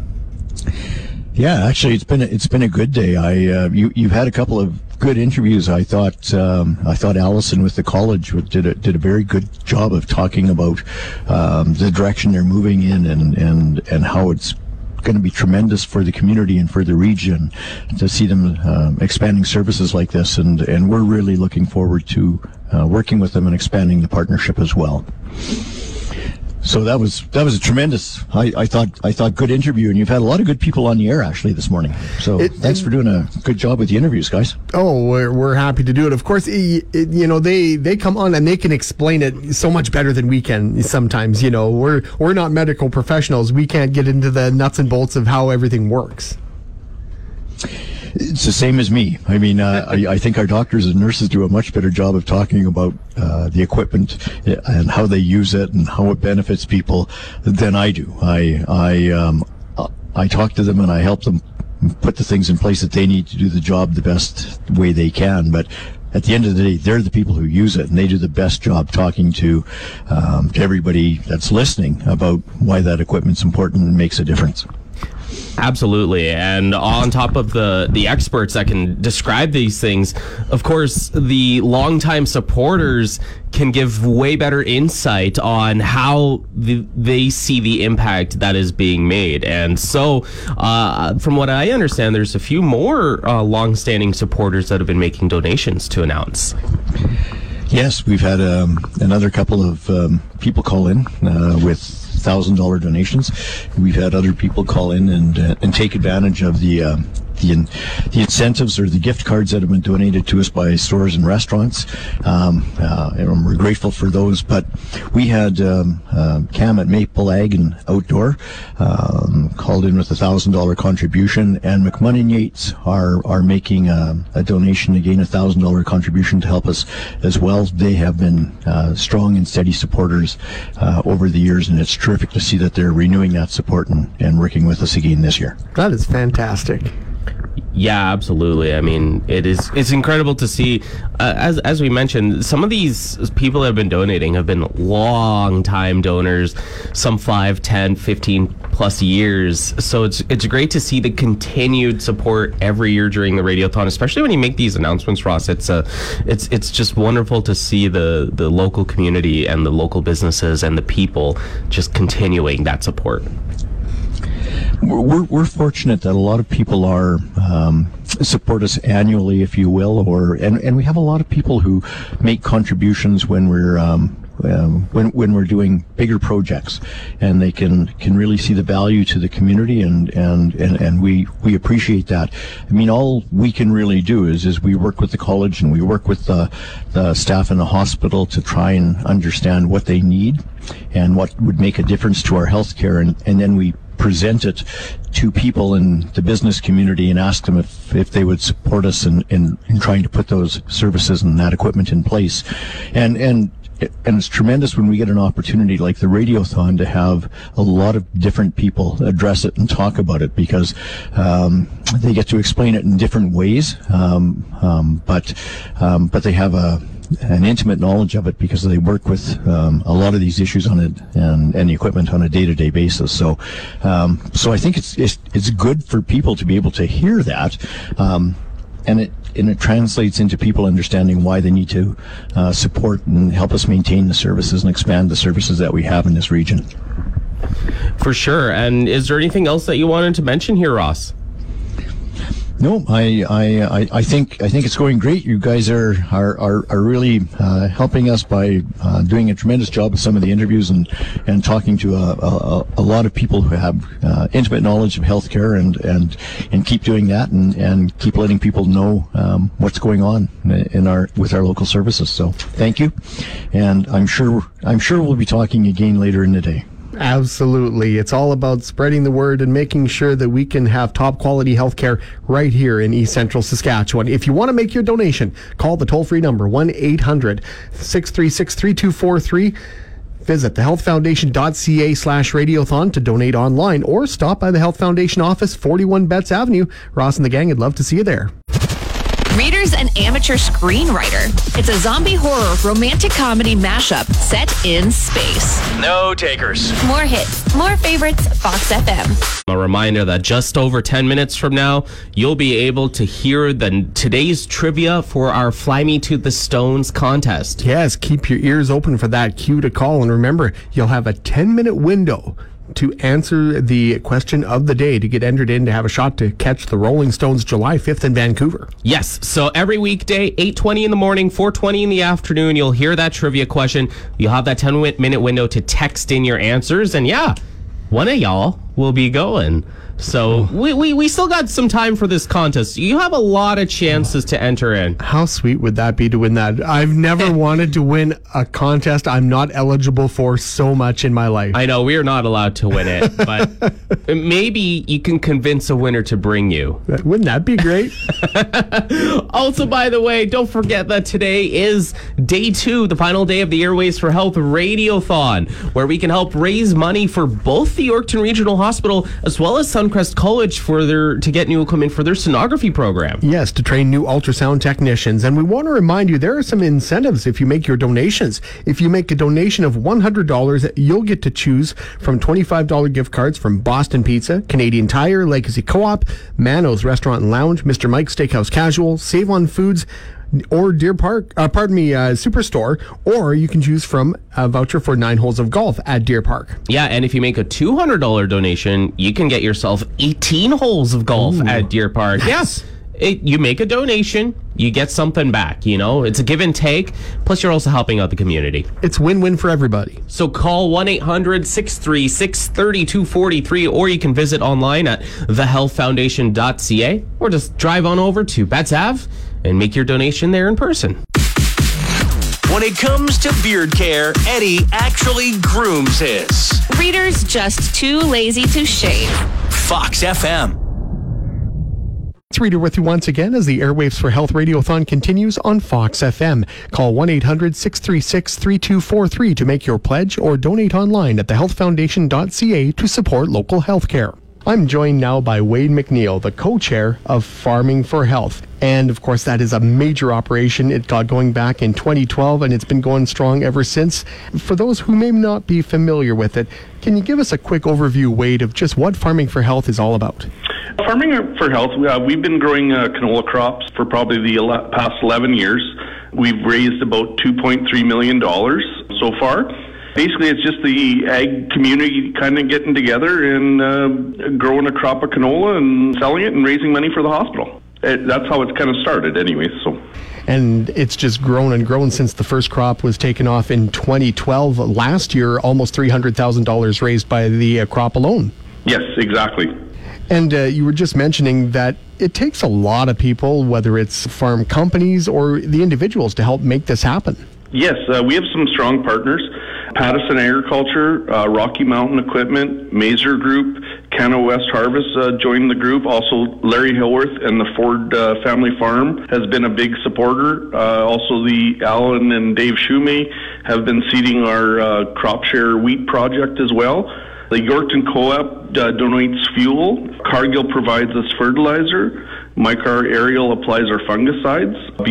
Yeah, actually, it's been a good day. You've had a couple of good interviews. I thought Alison with the college did a very good job of talking about the direction they're moving in and how it's going to be tremendous for the community and for the region to see them expanding services like this, and we're really looking forward to working with them and expanding the partnership as well. So that was a tremendous, I thought good interview, and you've had a lot of good people on the air actually this morning. So thanks for doing a good job with the interviews, guys. Oh, we're happy to do it. Of course, they come on and they can explain it so much better than we can sometimes. We're not medical professionals. We can't get into the nuts and bolts of how everything works. It's the same as me. I mean, I think our doctors and nurses do a much better job of talking about the equipment and how they use it and how it benefits people than I do. I talk to them and I help them put the things in place that they need to do the job the best way they can. But at the end of the day, they're the people who use it, and they do the best job talking to everybody that's listening about why that equipment's important and makes a difference. Absolutely. And on top of the experts that can describe these things, of course, the longtime supporters can give way better insight on how they see the impact that is being made. And so, from what I understand, there's a few more longstanding supporters that have been making donations to announce. Yes, we've had another couple of people call in with $1,000 donations. We've had other people call in and take advantage of the incentives or the gift cards that have been donated to us by stores and restaurants. And we're grateful for those. But we had Cam at Maple Ag and Outdoor called in with $1,000 contribution, and McMunn and Yates are making a donation, again, $1,000 contribution to help us as well. They have been strong and steady supporters over the years, and it's terrific to see that they're renewing that support and working with us again this year. That is fantastic. Yeah, absolutely. I mean, it's incredible to see, as we mentioned, some of these people that have been donating have been long time donors, some 5, 10, 15 plus years. So it's great to see the continued support every year during the Radiothon, especially when you make these announcements, Ross. It's just wonderful to see the local community and the local businesses and the people just continuing that support. We're fortunate that a lot of people are support us annually, if you will, and we have a lot of people who make contributions when we're doing bigger projects, and they can really see the value to the community, and we appreciate that. I mean, all we can really do is we work with the college and we work with the staff in the hospital to try and understand what they need and what would make a difference to our healthcare, and then we present it to people in the business community and ask them if they would support us in trying to put those services and that equipment in place. And it's tremendous when we get an opportunity like the Radiothon to have a lot of different people address it and talk about it, because they get to explain it in different ways, but they have an intimate knowledge of it because they work with a lot of these issues on it and the equipment on a day-to-day basis. So I think it's good for people to be able to hear that, and it translates into people understanding why they need to support and help us maintain the services and expand the services that we have in this region. For sure. And is there anything else that you wanted to mention here, Ross? No, I think it's going great. You guys are really helping us by doing a tremendous job with some of the interviews and talking to a lot of people who have intimate knowledge of healthcare and keep doing that and keep letting people know what's going on with our local services. So thank you, and I'm sure we'll be talking again later in the day. Absolutely. It's all about spreading the word and making sure that we can have top quality healthcare right here in East Central Saskatchewan. If you want to make your donation, call the toll-free number 1-800-636-3243. Visit thehealthfoundation.ca/radiothon to donate online, or stop by the Health Foundation office, 41 Betts Avenue. Ross and the gang would love to see you there. Reader's an amateur screenwriter. It's a zombie horror romantic comedy mashup set in space. No takers. More hits, more favorites, Fox FM. A reminder that just over 10 minutes from now, you'll be able to hear today's trivia for our Fly Me to the Stones contest. Yes, keep your ears open for that cue to call. And remember, you'll have a 10-minute window to answer the question of the day to get entered in to have a shot to catch the Rolling Stones July 5th in Vancouver. Yes, so every weekday, 8:20 in the morning, 4:20 in the afternoon, you'll hear that trivia question. You'll have that 10-minute window to text in your answers, and one of y'all will be going. So we still got some time for this contest. You have a lot of chances to enter in. How sweet would that be to win that? I've never wanted to win a contest I'm not eligible for so much in my life. I know, we are not allowed to win it, but maybe you can convince a winner to bring you. Wouldn't that be great? Also, by the way, don't forget that today is day 2, the final day of the Airways for Health Radiothon, where we can help raise money for both the Yorkton Regional Hospital as well as Suncrest College to get new equipment for their sonography program. Yes, to train new ultrasound technicians. And we want to remind you there are some incentives if you make your donations. If you make a donation of $100, you'll get to choose from $25 gift cards from Boston Pizza, Canadian Tire, Legacy Co-op, Mano's Restaurant and Lounge, Mr. Mike's Steakhouse Casual, Save on Foods, or Deer Park, Superstore, or you can choose from a voucher for 9 holes of golf at Deer Park. Yeah, and if you make a $200 donation, you can get yourself 18 holes of golf at Deer Park. Yes. You make a donation, you get something back, It's a give and take, plus you're also helping out the community. It's win-win for everybody. So call 1-800-636-3243, or you can visit online at thehealthfoundation.ca, or just drive on over to Betts Ave and make your donation there in person. When it comes to beard care, Eddie actually grooms his. Readers just too lazy to shave. Fox FM. It's Reader with you once again as the Airwaves for Health Radiothon continues on Fox FM. Call 1-800-636-3243 to make your pledge or donate online at thehealthfoundation.ca to support local healthcare. I'm joined now by Wade McNeil, the co-chair of Farming for Health. And of course, that is a major operation. It got going back in 2012 and it's been going strong ever since. For those who may not be familiar with it, can you give us a quick overview, Wade, of just what Farming for Health is all about? Farming for Health, we've been growing canola crops for probably the past 11 years. We've raised about $2.3 million so far. Basically, it's just the ag community kind of getting together and growing a crop of canola and selling it and raising money for the hospital. That's how it's kind of started anyway. And it's just grown and grown since the first crop was taken off in 2012. Last year, almost $300,000 raised by the crop alone. Yes, exactly. And you were just mentioning that it takes a lot of people, whether it's farm companies or the individuals, to help make this happen. Yes, we have some strong partners. Pattison Agriculture, Rocky Mountain Equipment, Mazer Group, Canada West Harvest joined the group. Also, Larry Hillworth and the Ford Family Farm has been a big supporter. Also, the Alan and Dave Shumay have been seeding our crop share wheat project as well. The Yorkton Co-op donates fuel. Cargill provides us fertilizer. Mycar Aerial applies our fungicides.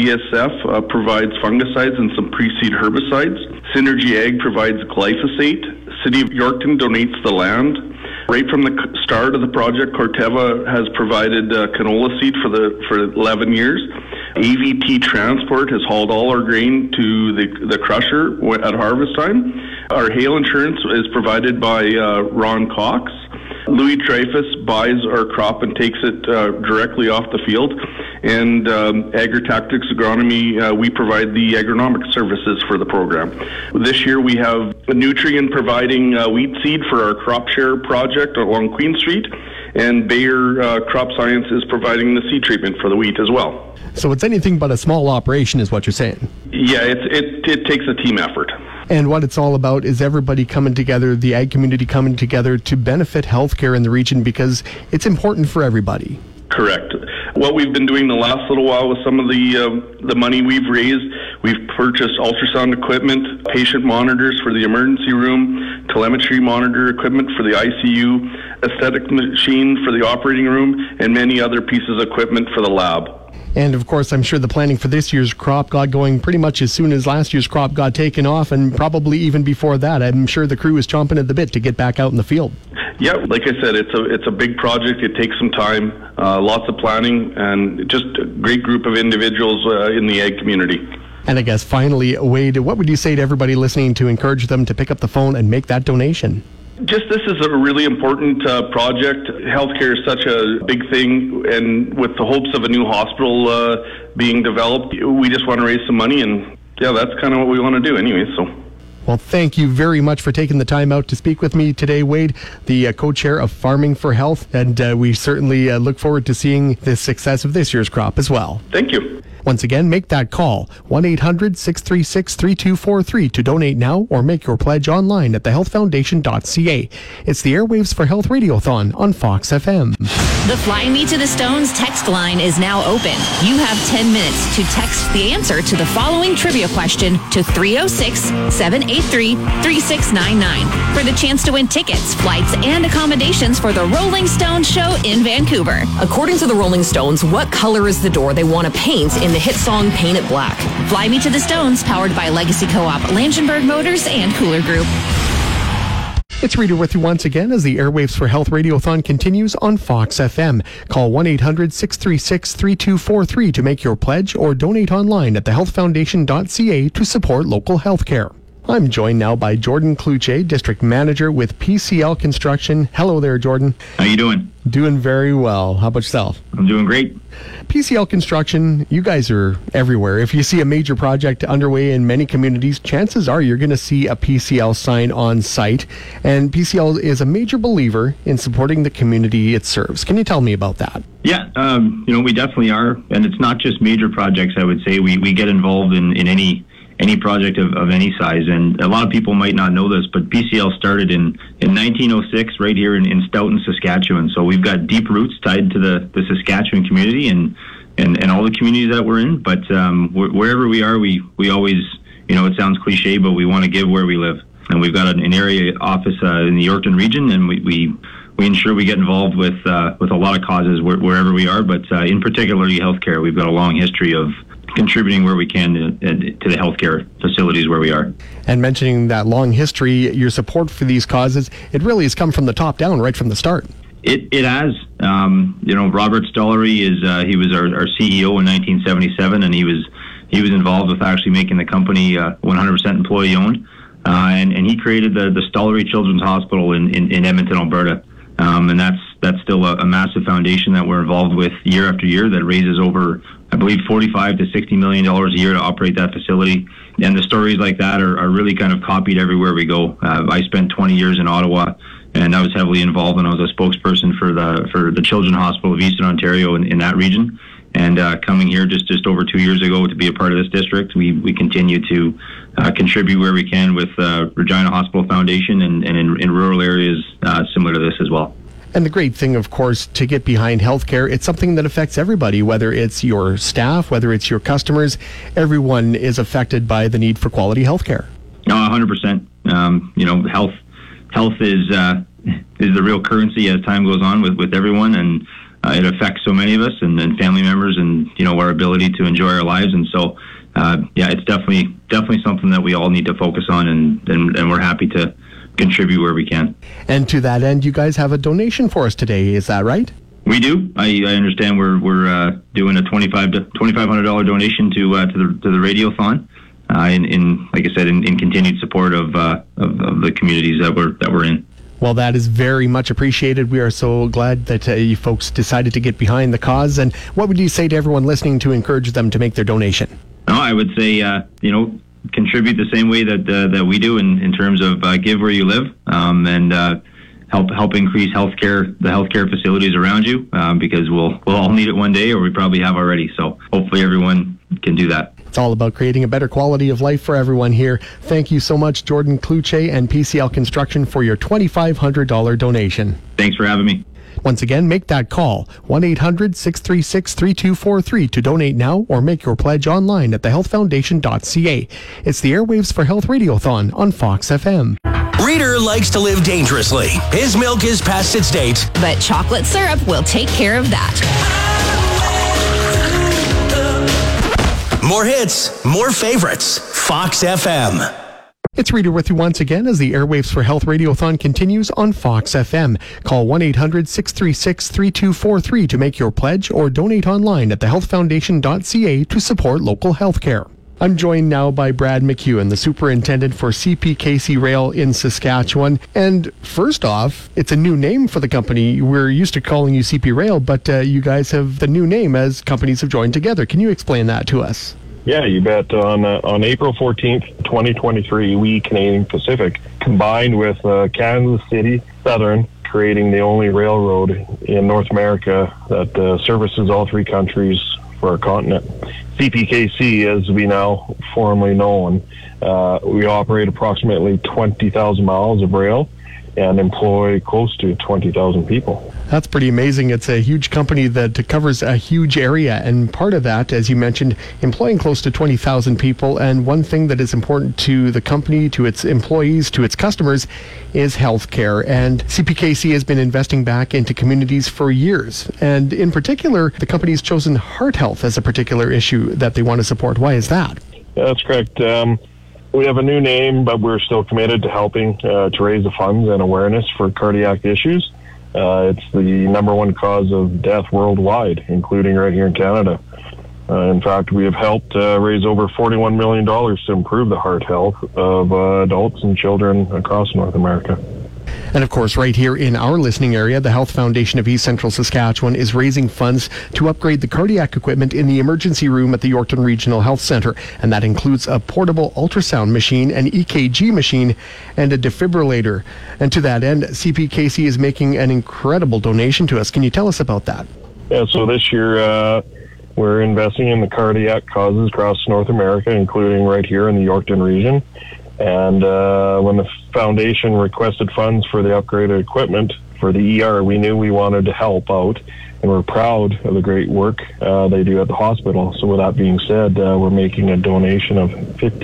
BSF provides fungicides and some pre-seed herbicides. Synergy Ag provides glyphosate. City of Yorkton donates the land. Right from the start of the project, Corteva has provided canola seed for 11 years. AVT Transport has hauled all our grain to the crusher at harvest time. Our hail insurance is provided by Ron Cox. Louis Dreyfus buys our crop and takes it directly off the field. And Agritactics Agronomy, we provide the agronomic services for the program. This year we have Nutrien providing wheat seed for our crop share project along Queen Street, and Bayer Crop Science is providing the seed treatment for the wheat as well. So it's anything but a small operation is what you're saying? Yeah, it takes a team effort. And what it's all about is everybody coming together, the ag community coming together to benefit healthcare in the region because it's important for everybody. Correct. What we've been doing the last little while with some of the money we've raised, we've purchased ultrasound equipment, patient monitors for the emergency room, telemetry monitor equipment for the ICU, aesthetic machine for the operating room, and many other pieces of equipment for the lab. And of course, I'm sure the planning for this year's crop got going pretty much as soon as last year's crop got taken off, and probably even before that. I'm sure the crew is chomping at the bit to get back out in the field. Yeah, like I said, it's a big project. It takes some time, lots of planning, and just a great group of individuals in the ag community. And I guess finally, Wade, what would you say to everybody listening to encourage them to pick up the phone and make that donation? Just this is a really important project. Healthcare is such a big thing, and with the hopes of a new hospital being developed, we just want to raise some money, and yeah, that's kind of what we want to do anyway, so. Well, thank you very much for taking the time out to speak with me today, Wade, the co-chair of Farming for Health, and we certainly look forward to seeing the success of this year's crop as well. Thank you. Once again, make that call, 1-800-636-3243 to donate now or make your pledge online at thehealthfoundation.ca. It's the Airwaves for Health Radiothon on Fox FM. The Fly Me to the Stones text line is now open. You have 10 minutes to text the answer to the following trivia question to 306-783-3699 for the chance to win tickets, flights, and accommodations for the Rolling Stones show in Vancouver. According to the Rolling Stones, what color is the door they want to paint in the hit song Paint It Black? Fly Me to the Stones, powered by Legacy Co-op, Langenberg Motors, and Cooler Group. It's Rita with you once again as the Airwaves for Health Radiothon continues on Fox FM. Call 1-800-636-3243 to make your pledge or donate online at thehealthfoundation.ca to support local healthcare. I'm joined now by Jordan Cloutier, District Manager with PCL Construction. Hello there, Jordan. How you doing? Doing very well. How about yourself? I'm doing great. PCL Construction, you guys are everywhere. If you see a major project underway in many communities, chances are you're going to see a PCL sign on site. And PCL is a major believer in supporting the community it serves. Can you tell me about that? Yeah, we definitely are. And it's not just major projects, I would say. We get involved in any project of any size. And a lot of people might not know this, but PCL started in 1906 right here in Stoughton, Saskatchewan. So we've got deep roots tied to the Saskatchewan community and all the communities that we're in. But wherever we are, we always, it sounds cliche, but we want to give where we live. And we've got an area office in the Yorkton region, and we ensure we get involved with a lot of causes wherever we are, but in particular healthcare. We've got a long history of contributing where we can to the healthcare facilities where we are. And mentioning that long history, your support for these causes, it really has come from the top down, right from the start. It has. Robert Stollery he was our CEO in 1977, and he was involved with actually making the company 100% employee owned, and he created the Stollery Children's Hospital in Edmonton, Alberta. And that's still a massive foundation that we're involved with year after year that raises over, I believe, $45 to $60 million a year to operate that facility. And the stories like that are really kind of copied everywhere we go. I spent 20 years in Ottawa, and I was heavily involved, and I was a spokesperson for the Children's Hospital of Eastern Ontario in that region. And coming here just over 2 years ago to be a part of this district, we continue to contribute where we can with Regina Hospital Foundation and in rural areas similar to this as well. And the great thing, of course, to get behind healthcare, it's something that affects everybody, whether it's your staff, whether it's your customers. Everyone is affected by the need for quality healthcare. No, 100%. Health is the real currency as time goes on with everyone, and it affects so many of us and family members, and our ability to enjoy our lives. And so, it's definitely something that we all need to focus on, and we're happy to contribute where we can. And to that end, you guys have a donation for us today. Is that right? We do. I understand we're doing a $2,500 donation to the Radiothon, in like I said, in continued support of the communities that we're in. Well, that is very much appreciated. We are so glad that you folks decided to get behind the cause. And what would you say to everyone listening to encourage them to make their donation? No, I would say, contribute the same way that we do in terms of give where you live, and help increase the healthcare facilities around you, because we'll all need it one day, or we probably have already. So hopefully everyone can do that. It's all about creating a better quality of life for everyone here. Thank you so much, Jordan Cloutier and PCL Construction, for your $2,500 donation. Thanks for having me. Once again, make that call, 1-800-636-3243 to donate now or make your pledge online at thehealthfoundation.ca. It's the Airwaves for Health Radiothon on Fox FM. Reader likes to live dangerously. His milk is past its date. But chocolate syrup will take care of that. More hits, more favorites. Fox FM. It's Rita with you once again as the Airwaves for Health Radiothon continues on Fox FM. Call 1-800-636-3243 to make your pledge or donate online at thehealthfoundation.ca to support local healthcare. I'm joined now by Brad McEwen, the superintendent for CPKC Rail in Saskatchewan. And first off, it's a new name for the company. We're used to calling you CP Rail, but you guys have the new name as companies have joined together. Can you explain that to us? Yeah, you bet. On April 14th, 2023, we, Canadian Pacific, combined with Kansas City Southern, creating the only railroad in North America that services all three countries for our continent. CPKC, as we now formally known, we operate approximately 20,000 miles of rail and employ close to 20,000 people. That's pretty amazing. It's a huge company that covers a huge area, and part of that, as you mentioned, employing close to 20,000 people. And one thing that is important to the company, to its employees, to its customers, is healthcare. And CPKC has been investing back into communities for years. And in particular, the company's chosen heart health as a particular issue that they want to support. Why is that? Yeah, that's correct. We have a new name, but we're still committed to helping to raise the funds and awareness for cardiac issues. It's the number one cause of death worldwide, including right here in Canada. In fact, we have helped raise over $41 million to improve the heart health of adults and children across North America. And of course, right here in our listening area, the Health Foundation of East Central Saskatchewan is raising funds to upgrade the cardiac equipment in the emergency room at the Yorkton Regional Health Centre. And that includes a portable ultrasound machine, an EKG machine, and a defibrillator. And to that end, CPKC is making an incredible donation to us. Can you tell us about that? Yeah, so this year we're investing in the cardiac causes across North America, including right here in the Yorkton region. And when the foundation requested funds for the upgraded equipment for the ER, we knew we wanted to help out, and we're proud of the great work they do at the hospital. So with that being said, we're making a donation of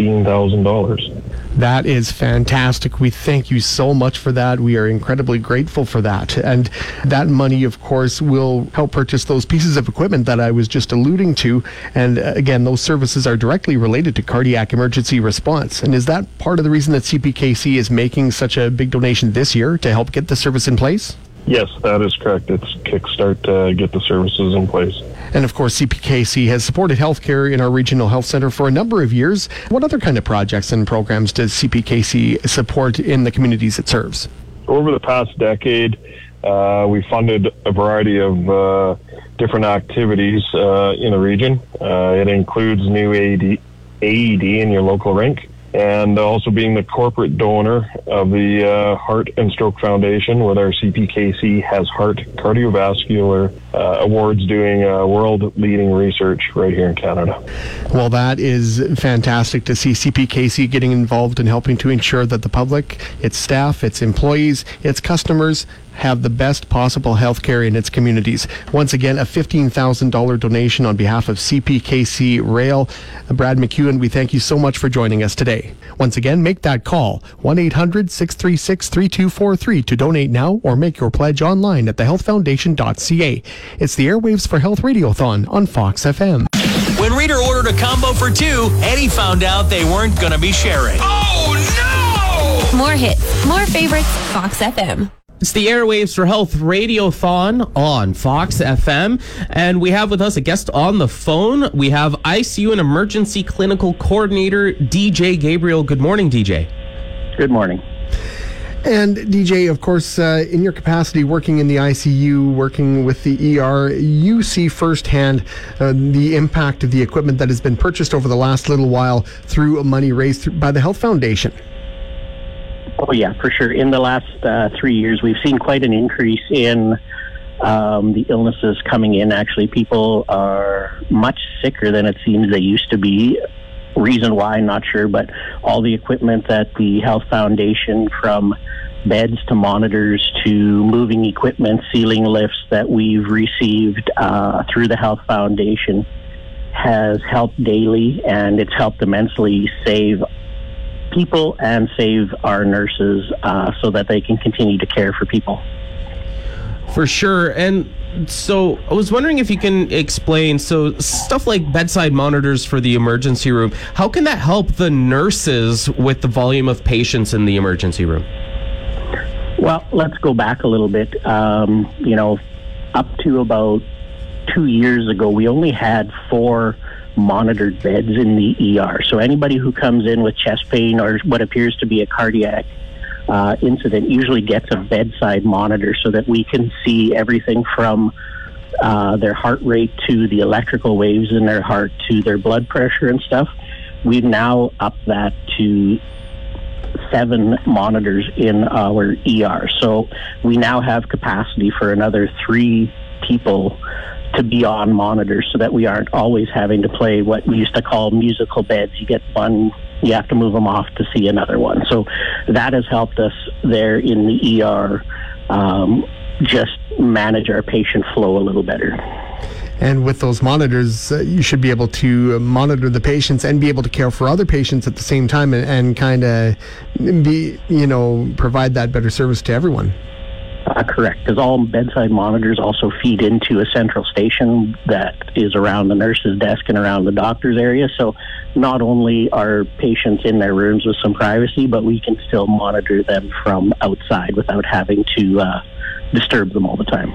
$15,000. That is fantastic. We thank you so much for that. We are incredibly grateful for that. And that money, of course, will help purchase those pieces of equipment that I was just alluding to. And again, those services are directly related to cardiac emergency response. And is that part of the reason that CPKC is making such a big donation this year to help get the service in place? Yes, that is correct. It's kickstart to get the services in place. And of course, CPKC has supported healthcare in our regional health center for a number of years. What other kind of projects and programs does CPKC support in the communities it serves? Over the past decade, we funded a variety of different activities in the region. It includes new AED in your local rink, and also being the corporate donor of the Heart and Stroke Foundation with our CPKC Has Heart Cardiovascular Awards, doing world-leading research right here in Canada. Well, that is fantastic to see CPKC getting involved in helping to ensure that the public, its staff, its employees, its customers have the best possible health care in its communities. Once again, a $15,000 donation on behalf of CPKC Rail. Brad McEwen, we thank you so much for joining us today. Once again, make that call, 1-800-636-3243 to donate now or make your pledge online at thehealthfoundation.ca. It's the Airwaves for Health Radiothon on Fox FM. When Reader ordered a combo for two, Eddie found out they weren't going to be sharing. Oh, no! More hits, more favorites, Fox FM. It's the Airwaves for Health Radiothon on Fox FM, and we have with us a guest on the phone. We have ICU and Emergency Clinical Coordinator DJ Gabriel. Good morning, DJ. Good morning. And DJ, of course, in your capacity working in the ICU, working with the ER, you see firsthand the impact of the equipment that has been purchased over the last little while through money raised by the Health Foundation. Oh, yeah, for sure. In the last 3 years, we've seen quite an increase in the illnesses coming in. Actually, people are much sicker than it seems they used to be. Reason why, not sure, but all the equipment that the Health Foundation, from beds to monitors to moving equipment, ceiling lifts that we've received through the Health Foundation has helped daily, and it's helped immensely save people and save our nurses so that they can continue to care for people. For sure. And so I was wondering if you can explain, so stuff like bedside monitors for the emergency room, how can that help the nurses with the volume of patients in the emergency room? Well, let's go back a little bit. Up to about 2 years ago, we only had 4 monitored beds in the ER. So anybody who comes in with chest pain or what appears to be a cardiac incident usually gets a bedside monitor so that we can see everything from their heart rate to the electrical waves in their heart to their blood pressure and stuff. We've now upped that to 7 monitors in our ER. So we now have capacity for another 3 people to be on monitors so that we aren't always having to play what we used to call musical beds. You get one, you have to move them off to see another one. So that has helped us there in the ER just manage our patient flow a little better. And with those monitors, you should be able to monitor the patients and be able to care for other patients at the same time and kind of be, provide that better service to everyone. Correct, because all bedside monitors also feed into a central station that is around the nurse's desk and around the doctor's area. So not only are patients in their rooms with some privacy, but we can still monitor them from outside without having to disturb them all the time.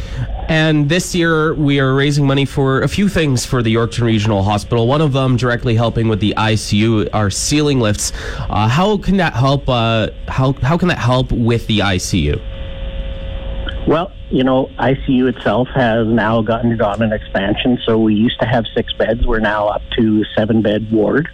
And this year, we are raising money for a few things for the Yorkton Regional Hospital. One of them directly helping with the ICU, our ceiling lifts. How can that help? How can that help with the ICU? Well, ICU itself has now gotten it on an expansion. So we used to have 6 beds. We're now up to 7-bed ward.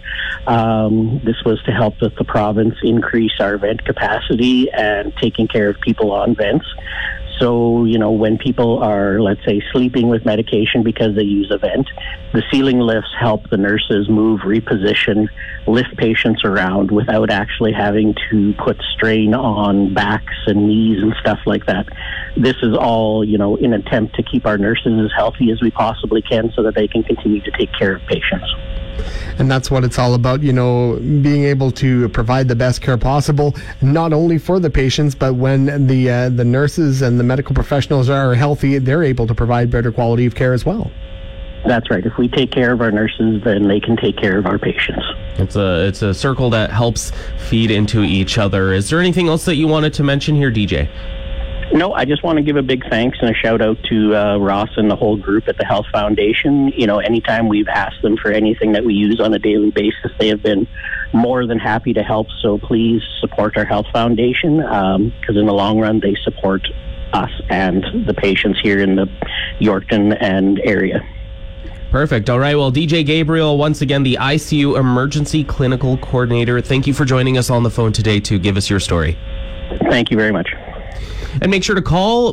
This was to help the province increase our vent capacity and taking care of people on vents. So, when people are, let's say, sleeping with medication because they use a vent, the ceiling lifts help the nurses move, reposition, lift patients around without actually having to put strain on backs and knees and stuff like that. This is all, in an attempt to keep our nurses as healthy as we possibly can so that they can continue to take care of patients. And that's what it's all about, being able to provide the best care possible, not only for the patients, but when the nurses and the medical professionals are healthy, they're able to provide better quality of care as well. That's right. If we take care of our nurses, then they can take care of our patients. It's a circle that helps feed into each other. Is there anything else that you wanted to mention here, DJ? No, I just want to give a big thanks and a shout out to Ross and the whole group at the Health Foundation. Anytime we've asked them for anything that we use on a daily basis, they have been more than happy to help. So please support our Health Foundation because in the long run, they support us and the patients here in the Yorkton and area. Perfect. All right. Well, DJ Gabriel, once again, the ICU Emergency Clinical Coordinator. Thank you for joining us on the phone today to give us your story. Thank you very much. And make sure to call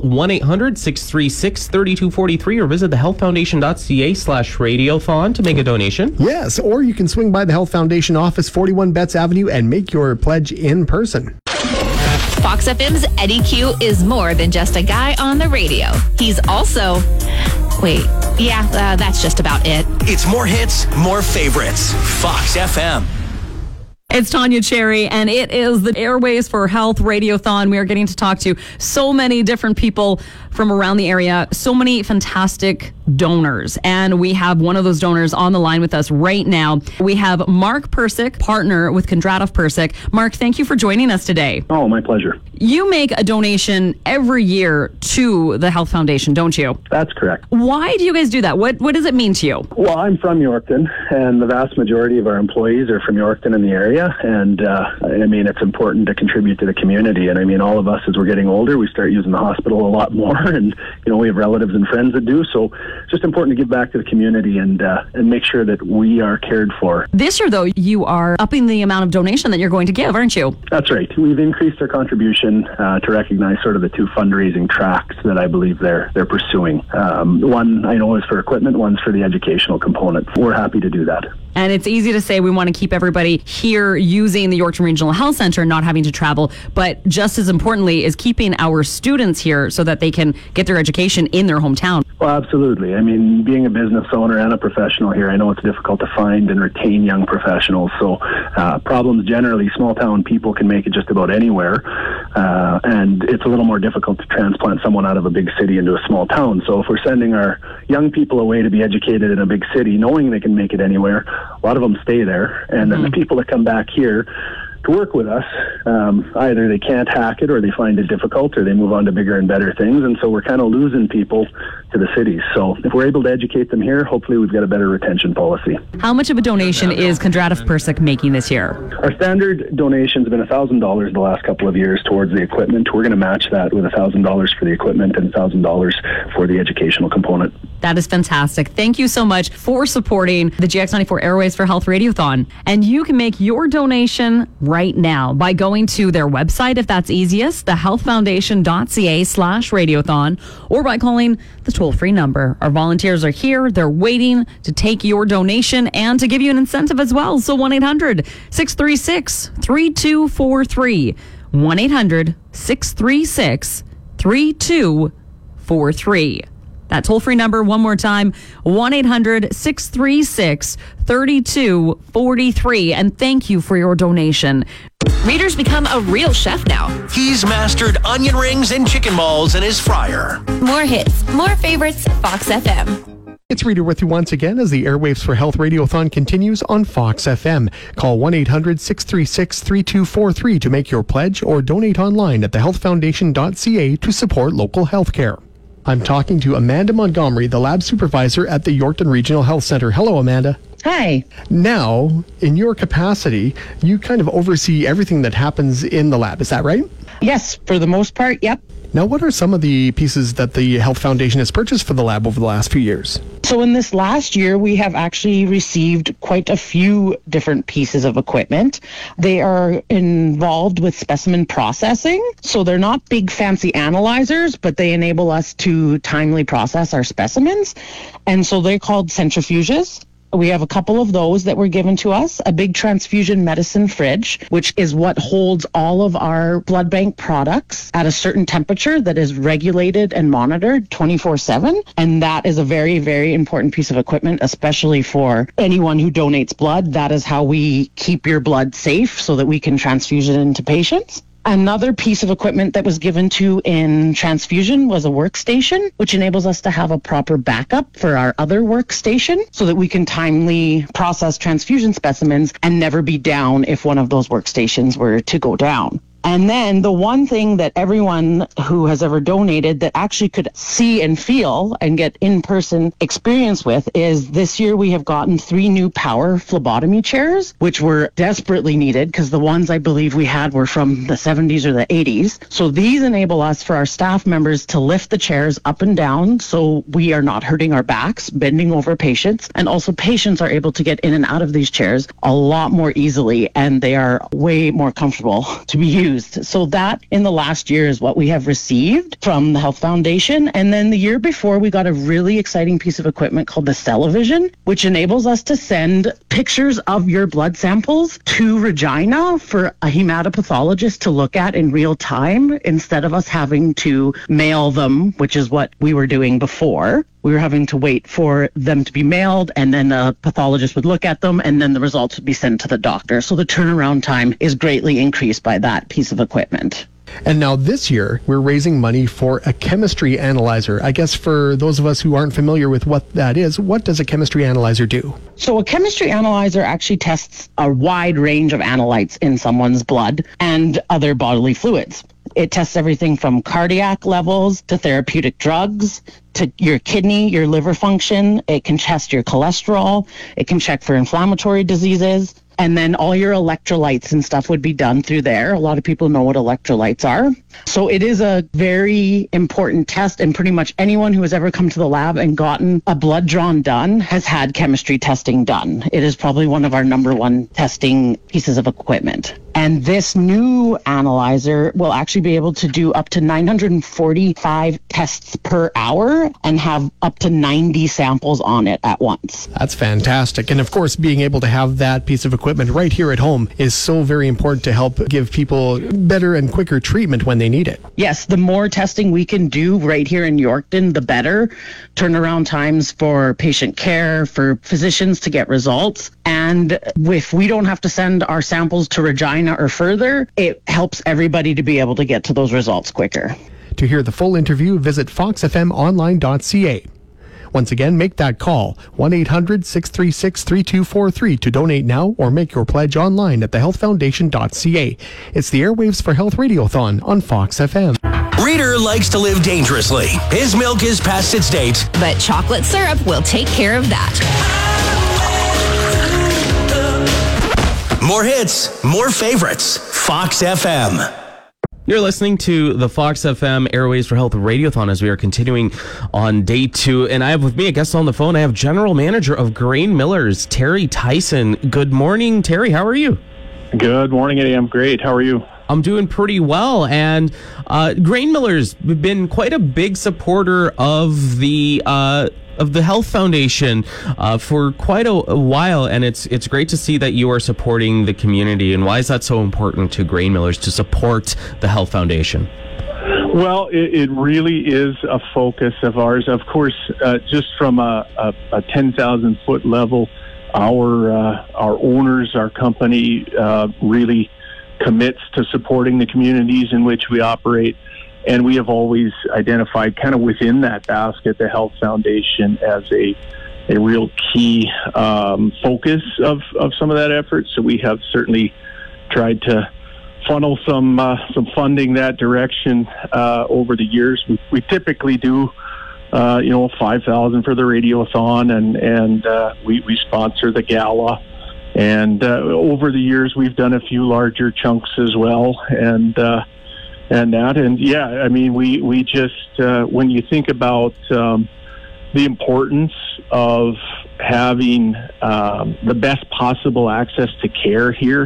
1-800-636-3243 or visit thehealthfoundation.ca/radiothon to make a donation. Yes, or you can swing by the Health Foundation office, 41 Betts Avenue, and make your pledge in person. Fox FM's Eddie Q is more than just a guy on the radio. He's also... that's just about it. It's more hits, more favorites. Fox FM. It's Tanya Cherry, and it is the Airways for Health Radiothon. We are getting to talk to so many different people from around the area, so many fantastic donors. And we have one of those donors on the line with us right now. We have Mark Persick, partner with Kondratov Persick. Mark, thank you for joining us today. Oh, my pleasure. You make a donation every year to the Health Foundation, don't you? That's correct. Why do you guys do that? What does it mean to you? Well, I'm from Yorkton, and the vast majority of our employees are from Yorkton and the area. And, it's important to contribute to the community. And, all of us, as we're getting older, we start using the hospital a lot more. And, we have relatives and friends that do. So it's just important to give back to the community and make sure that we are cared for. This year, though, you are upping the amount of donation that you're going to give, aren't you? That's right. We've increased our contribution to recognize sort of the 2 fundraising tracks that I believe they're pursuing. One, I know, is for equipment. One's for the educational component. We're happy to do that. And it's easy to say we want to keep everybody here using the Yorkton Regional Health Center and not having to travel. But just as importantly is keeping our students here so that they can get their education in their hometown. Well, absolutely. Being a business owner and a professional here, I know it's difficult to find and retain young professionals. So problems generally, small town people can make it just about anywhere. And it's a little more difficult to transplant someone out of a big city into a small town. So if we're sending our young people away to be educated in a big city, knowing they can make it anywhere, a lot of them stay there. And then the people that come back here, work with us. Either they can't hack it, or they find it difficult, or they move on to bigger and better things. And so we're kind of losing people to the cities. So if we're able to educate them here, hopefully we've got a better retention policy. How much of a donation is Kondrativ Persic making this year? Our standard donation's been $1,000 the last couple of years towards the equipment. We're going to match that with $1,000 for the equipment and $1,000 for the educational component. That is fantastic. Thank you so much for supporting the GX94 Airways for Health Radiothon. And you can make your donation right now by going to their website, if that's easiest, thehealthfoundation.ca/radiothon, or by calling the toll-free number. Our volunteers are here. They're waiting to take your donation and to give you an incentive as well. So 1-800-636-3243. 1-800-636-3243. That toll-free number, one more time, 1-800-636-3243. And thank you for your donation. Reader's become a real chef now. He's mastered onion rings and chicken balls in his fryer. More hits, more favorites, Fox FM. It's Reader with you once again as the Airwaves for Health Radiothon continues on Fox FM. Call 1-800-636-3243 to make your pledge or donate online at thehealthfoundation.ca to support local healthcare. I'm talking to Amanda Montgomery, the lab supervisor at the Yorkton Regional Health Center. Hello, Amanda. Hi. Now, in your capacity, you kind of oversee everything that happens in the lab. Is that right? Yes, for the most part, yep. Now, what are some of the pieces that the Health Foundation has purchased for the lab over the last few years? So in this last year, we have actually received quite a few different pieces of equipment. They are involved with specimen processing. So they're not big fancy analyzers, but they enable us to timely process our specimens. And so they're called centrifuges. We have a couple of those that were given to us, a big transfusion medicine fridge, which is what holds all of our blood bank products at a certain temperature that is regulated and monitored 24/7. And that is a very, very important piece of equipment, especially for anyone who donates blood. That is how we keep your blood safe so that we can transfuse it into patients. Another piece of equipment that was given to in transfusion was a workstation, which enables us to have a proper backup for our other workstation so that we can timely process transfusion specimens and never be down if one of those workstations were to go down. And then the one thing that everyone who has ever donated that actually could see and feel and get in-person experience with is this year we have gotten 3 new power phlebotomy chairs, which were desperately needed because the ones I believe we had were from the 70s or the 80s. So these enable us for our staff members to lift the chairs up and down so we are not hurting our backs, bending over patients. And also patients are able to get in and out of these chairs a lot more easily, and they are way more comfortable to be used. So that in the last year is what we have received from the Health Foundation. And then the year before, we got a really exciting piece of equipment called the Cellavision, which enables us to send pictures of your blood samples to Regina for a hematopathologist to look at in real time instead of us having to mail them, which is what we were doing before. We were having to wait for them to be mailed, and then a pathologist would look at them, and then the results would be sent to the doctor. So the turnaround time is greatly increased by that piece of equipment. And now this year, we're raising money for a chemistry analyzer. I guess for those of us who aren't familiar with what that is, what does a chemistry analyzer do? So a chemistry analyzer actually tests a wide range of analytes in someone's blood and other bodily fluids. It tests everything from cardiac levels to therapeutic drugs to your kidney, your liver function. It can test your cholesterol. It can check for inflammatory diseases. And then all your electrolytes and stuff would be done through there. A lot of people know what electrolytes are. So it is a very important test, and pretty much anyone who has ever come to the lab and gotten a blood drawn done has had chemistry testing done. It is probably one of our number one testing pieces of equipment. And this new analyzer will actually be able to do up to 945 tests per hour and have up to 90 samples on it at once. That's fantastic. And of course, being able to have that piece of equipment right here at home is so very important to help give people better and quicker treatment when they need it. Yes, the more testing we can do right here in Yorkton, the better. Turnaround times for patient care, for physicians to get results. And if we don't have to send our samples to Regina or further, it helps everybody to be able to get to those results quicker. To hear the full interview, visit foxfmonline.ca. Once again, make that call, 1-800-636-3243 to donate now or make your pledge online at thehealthfoundation.ca. It's the Airwaves for Health Radiothon on Fox FM. Reader likes to live dangerously. His milk is past its date. But chocolate syrup will take care of that. More hits, more favorites. Fox FM. You're listening to the Fox FM Airways for Health Radiothon as we are continuing on day 2. And I have with me a guest on the phone. I have General Manager of Grain Millers, Terry Tyson. Good morning, Terry. How are you? Good morning, Eddie. I'm great. How are you? I'm doing pretty well. And Grain Millers have been quite a big supporter of the Health Foundation for quite a while, and it's great to see that you are supporting the community. And why is that so important to Grain Millers to support the Health Foundation? Well, it really is a focus of ours. Of course, just from a 10,000-foot level, our owners, our company, really commits to supporting the communities in which we operate. And we have always identified kind of within that basket the Health Foundation as a real key focus of some of that effort. So we have certainly tried to funnel some funding that direction over the years. We typically do $5,000 for the Radiothon, and we sponsor the gala. And over the years, we've done a few larger chunks as well, and yeah, I mean, we just when you think about the importance of having the best possible access to care here,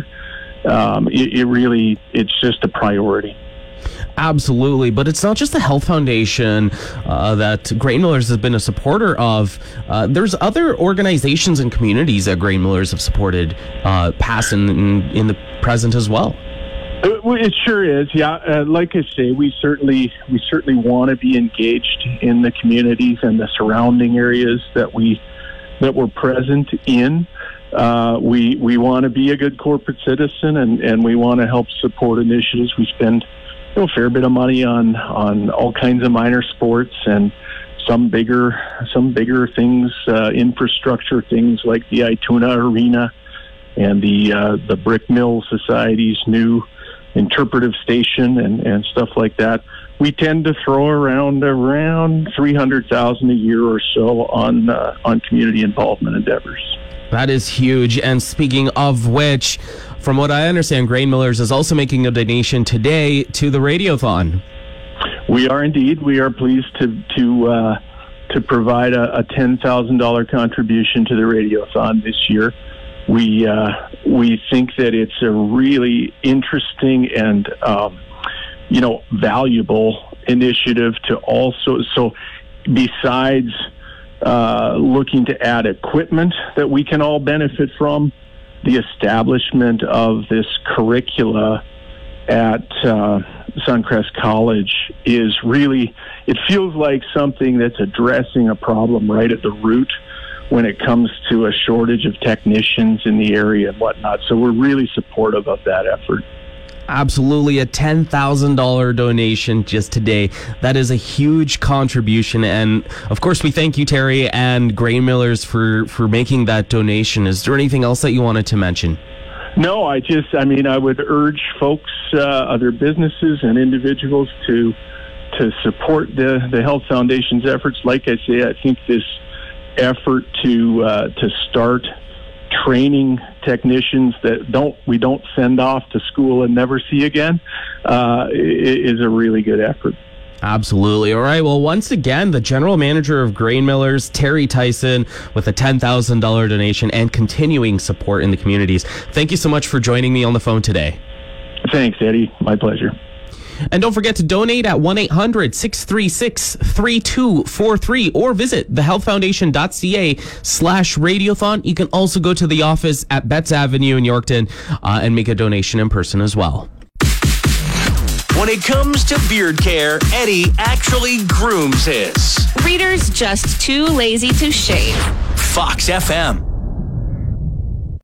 it's just a priority. Absolutely, but it's not just the Health Foundation that Grain Millers has been a supporter of. There's other organizations and communities that Grain Millers have supported, past and in the present as well. It sure is, yeah. Like I say, we certainly want to be engaged in the communities and the surrounding areas that we're present in. We want to be a good corporate citizen, and we want to help support initiatives. We spend a fair bit of money on all kinds of minor sports and some bigger things, infrastructure things like the Ituna Arena and the Brick Mill Society's new interpretive station and stuff like that. We tend to throw around $300,000 a year or so on community involvement endeavors. That is huge. And speaking of which, from what I understand, Grain Millers is also making a donation today to the Radiothon. We are indeed. We are pleased to provide a $10,000 contribution to the Radiothon this year. We think that it's a really interesting and valuable initiative to also. So besides looking to add equipment that we can all benefit from, the establishment of this curricula at Suncrest College is really, it feels like something that's addressing a problem right at the root when it comes to a shortage of technicians in the area and whatnot. So we're really supportive of that effort. Absolutely, a $10,000 donation just today. That is a huge contribution. And of course, we thank you, Terry, and Grain Millers for making that donation. Is there anything else that you wanted to mention? No, I would urge folks, other businesses and individuals to support the Health Foundation's efforts. Like I say, I think this effort to start training technicians that we don't send off to school and never see again is a really good effort. Absolutely. All right. Well, once again, the General Manager of Grain Millers, Terry Tyson, with a $10,000 donation and continuing support in the communities. Thank you so much for joining me on the phone today. Thanks, Eddie. My pleasure. And don't forget to donate at 1-800-636-3243 or visit thehealthfoundation.ca/radiothon. You can also go to the office at Betts Avenue in Yorkton and make a donation in person as well. When it comes to beard care, Eddie actually grooms his. Reader's just too lazy to shave. Fox FM.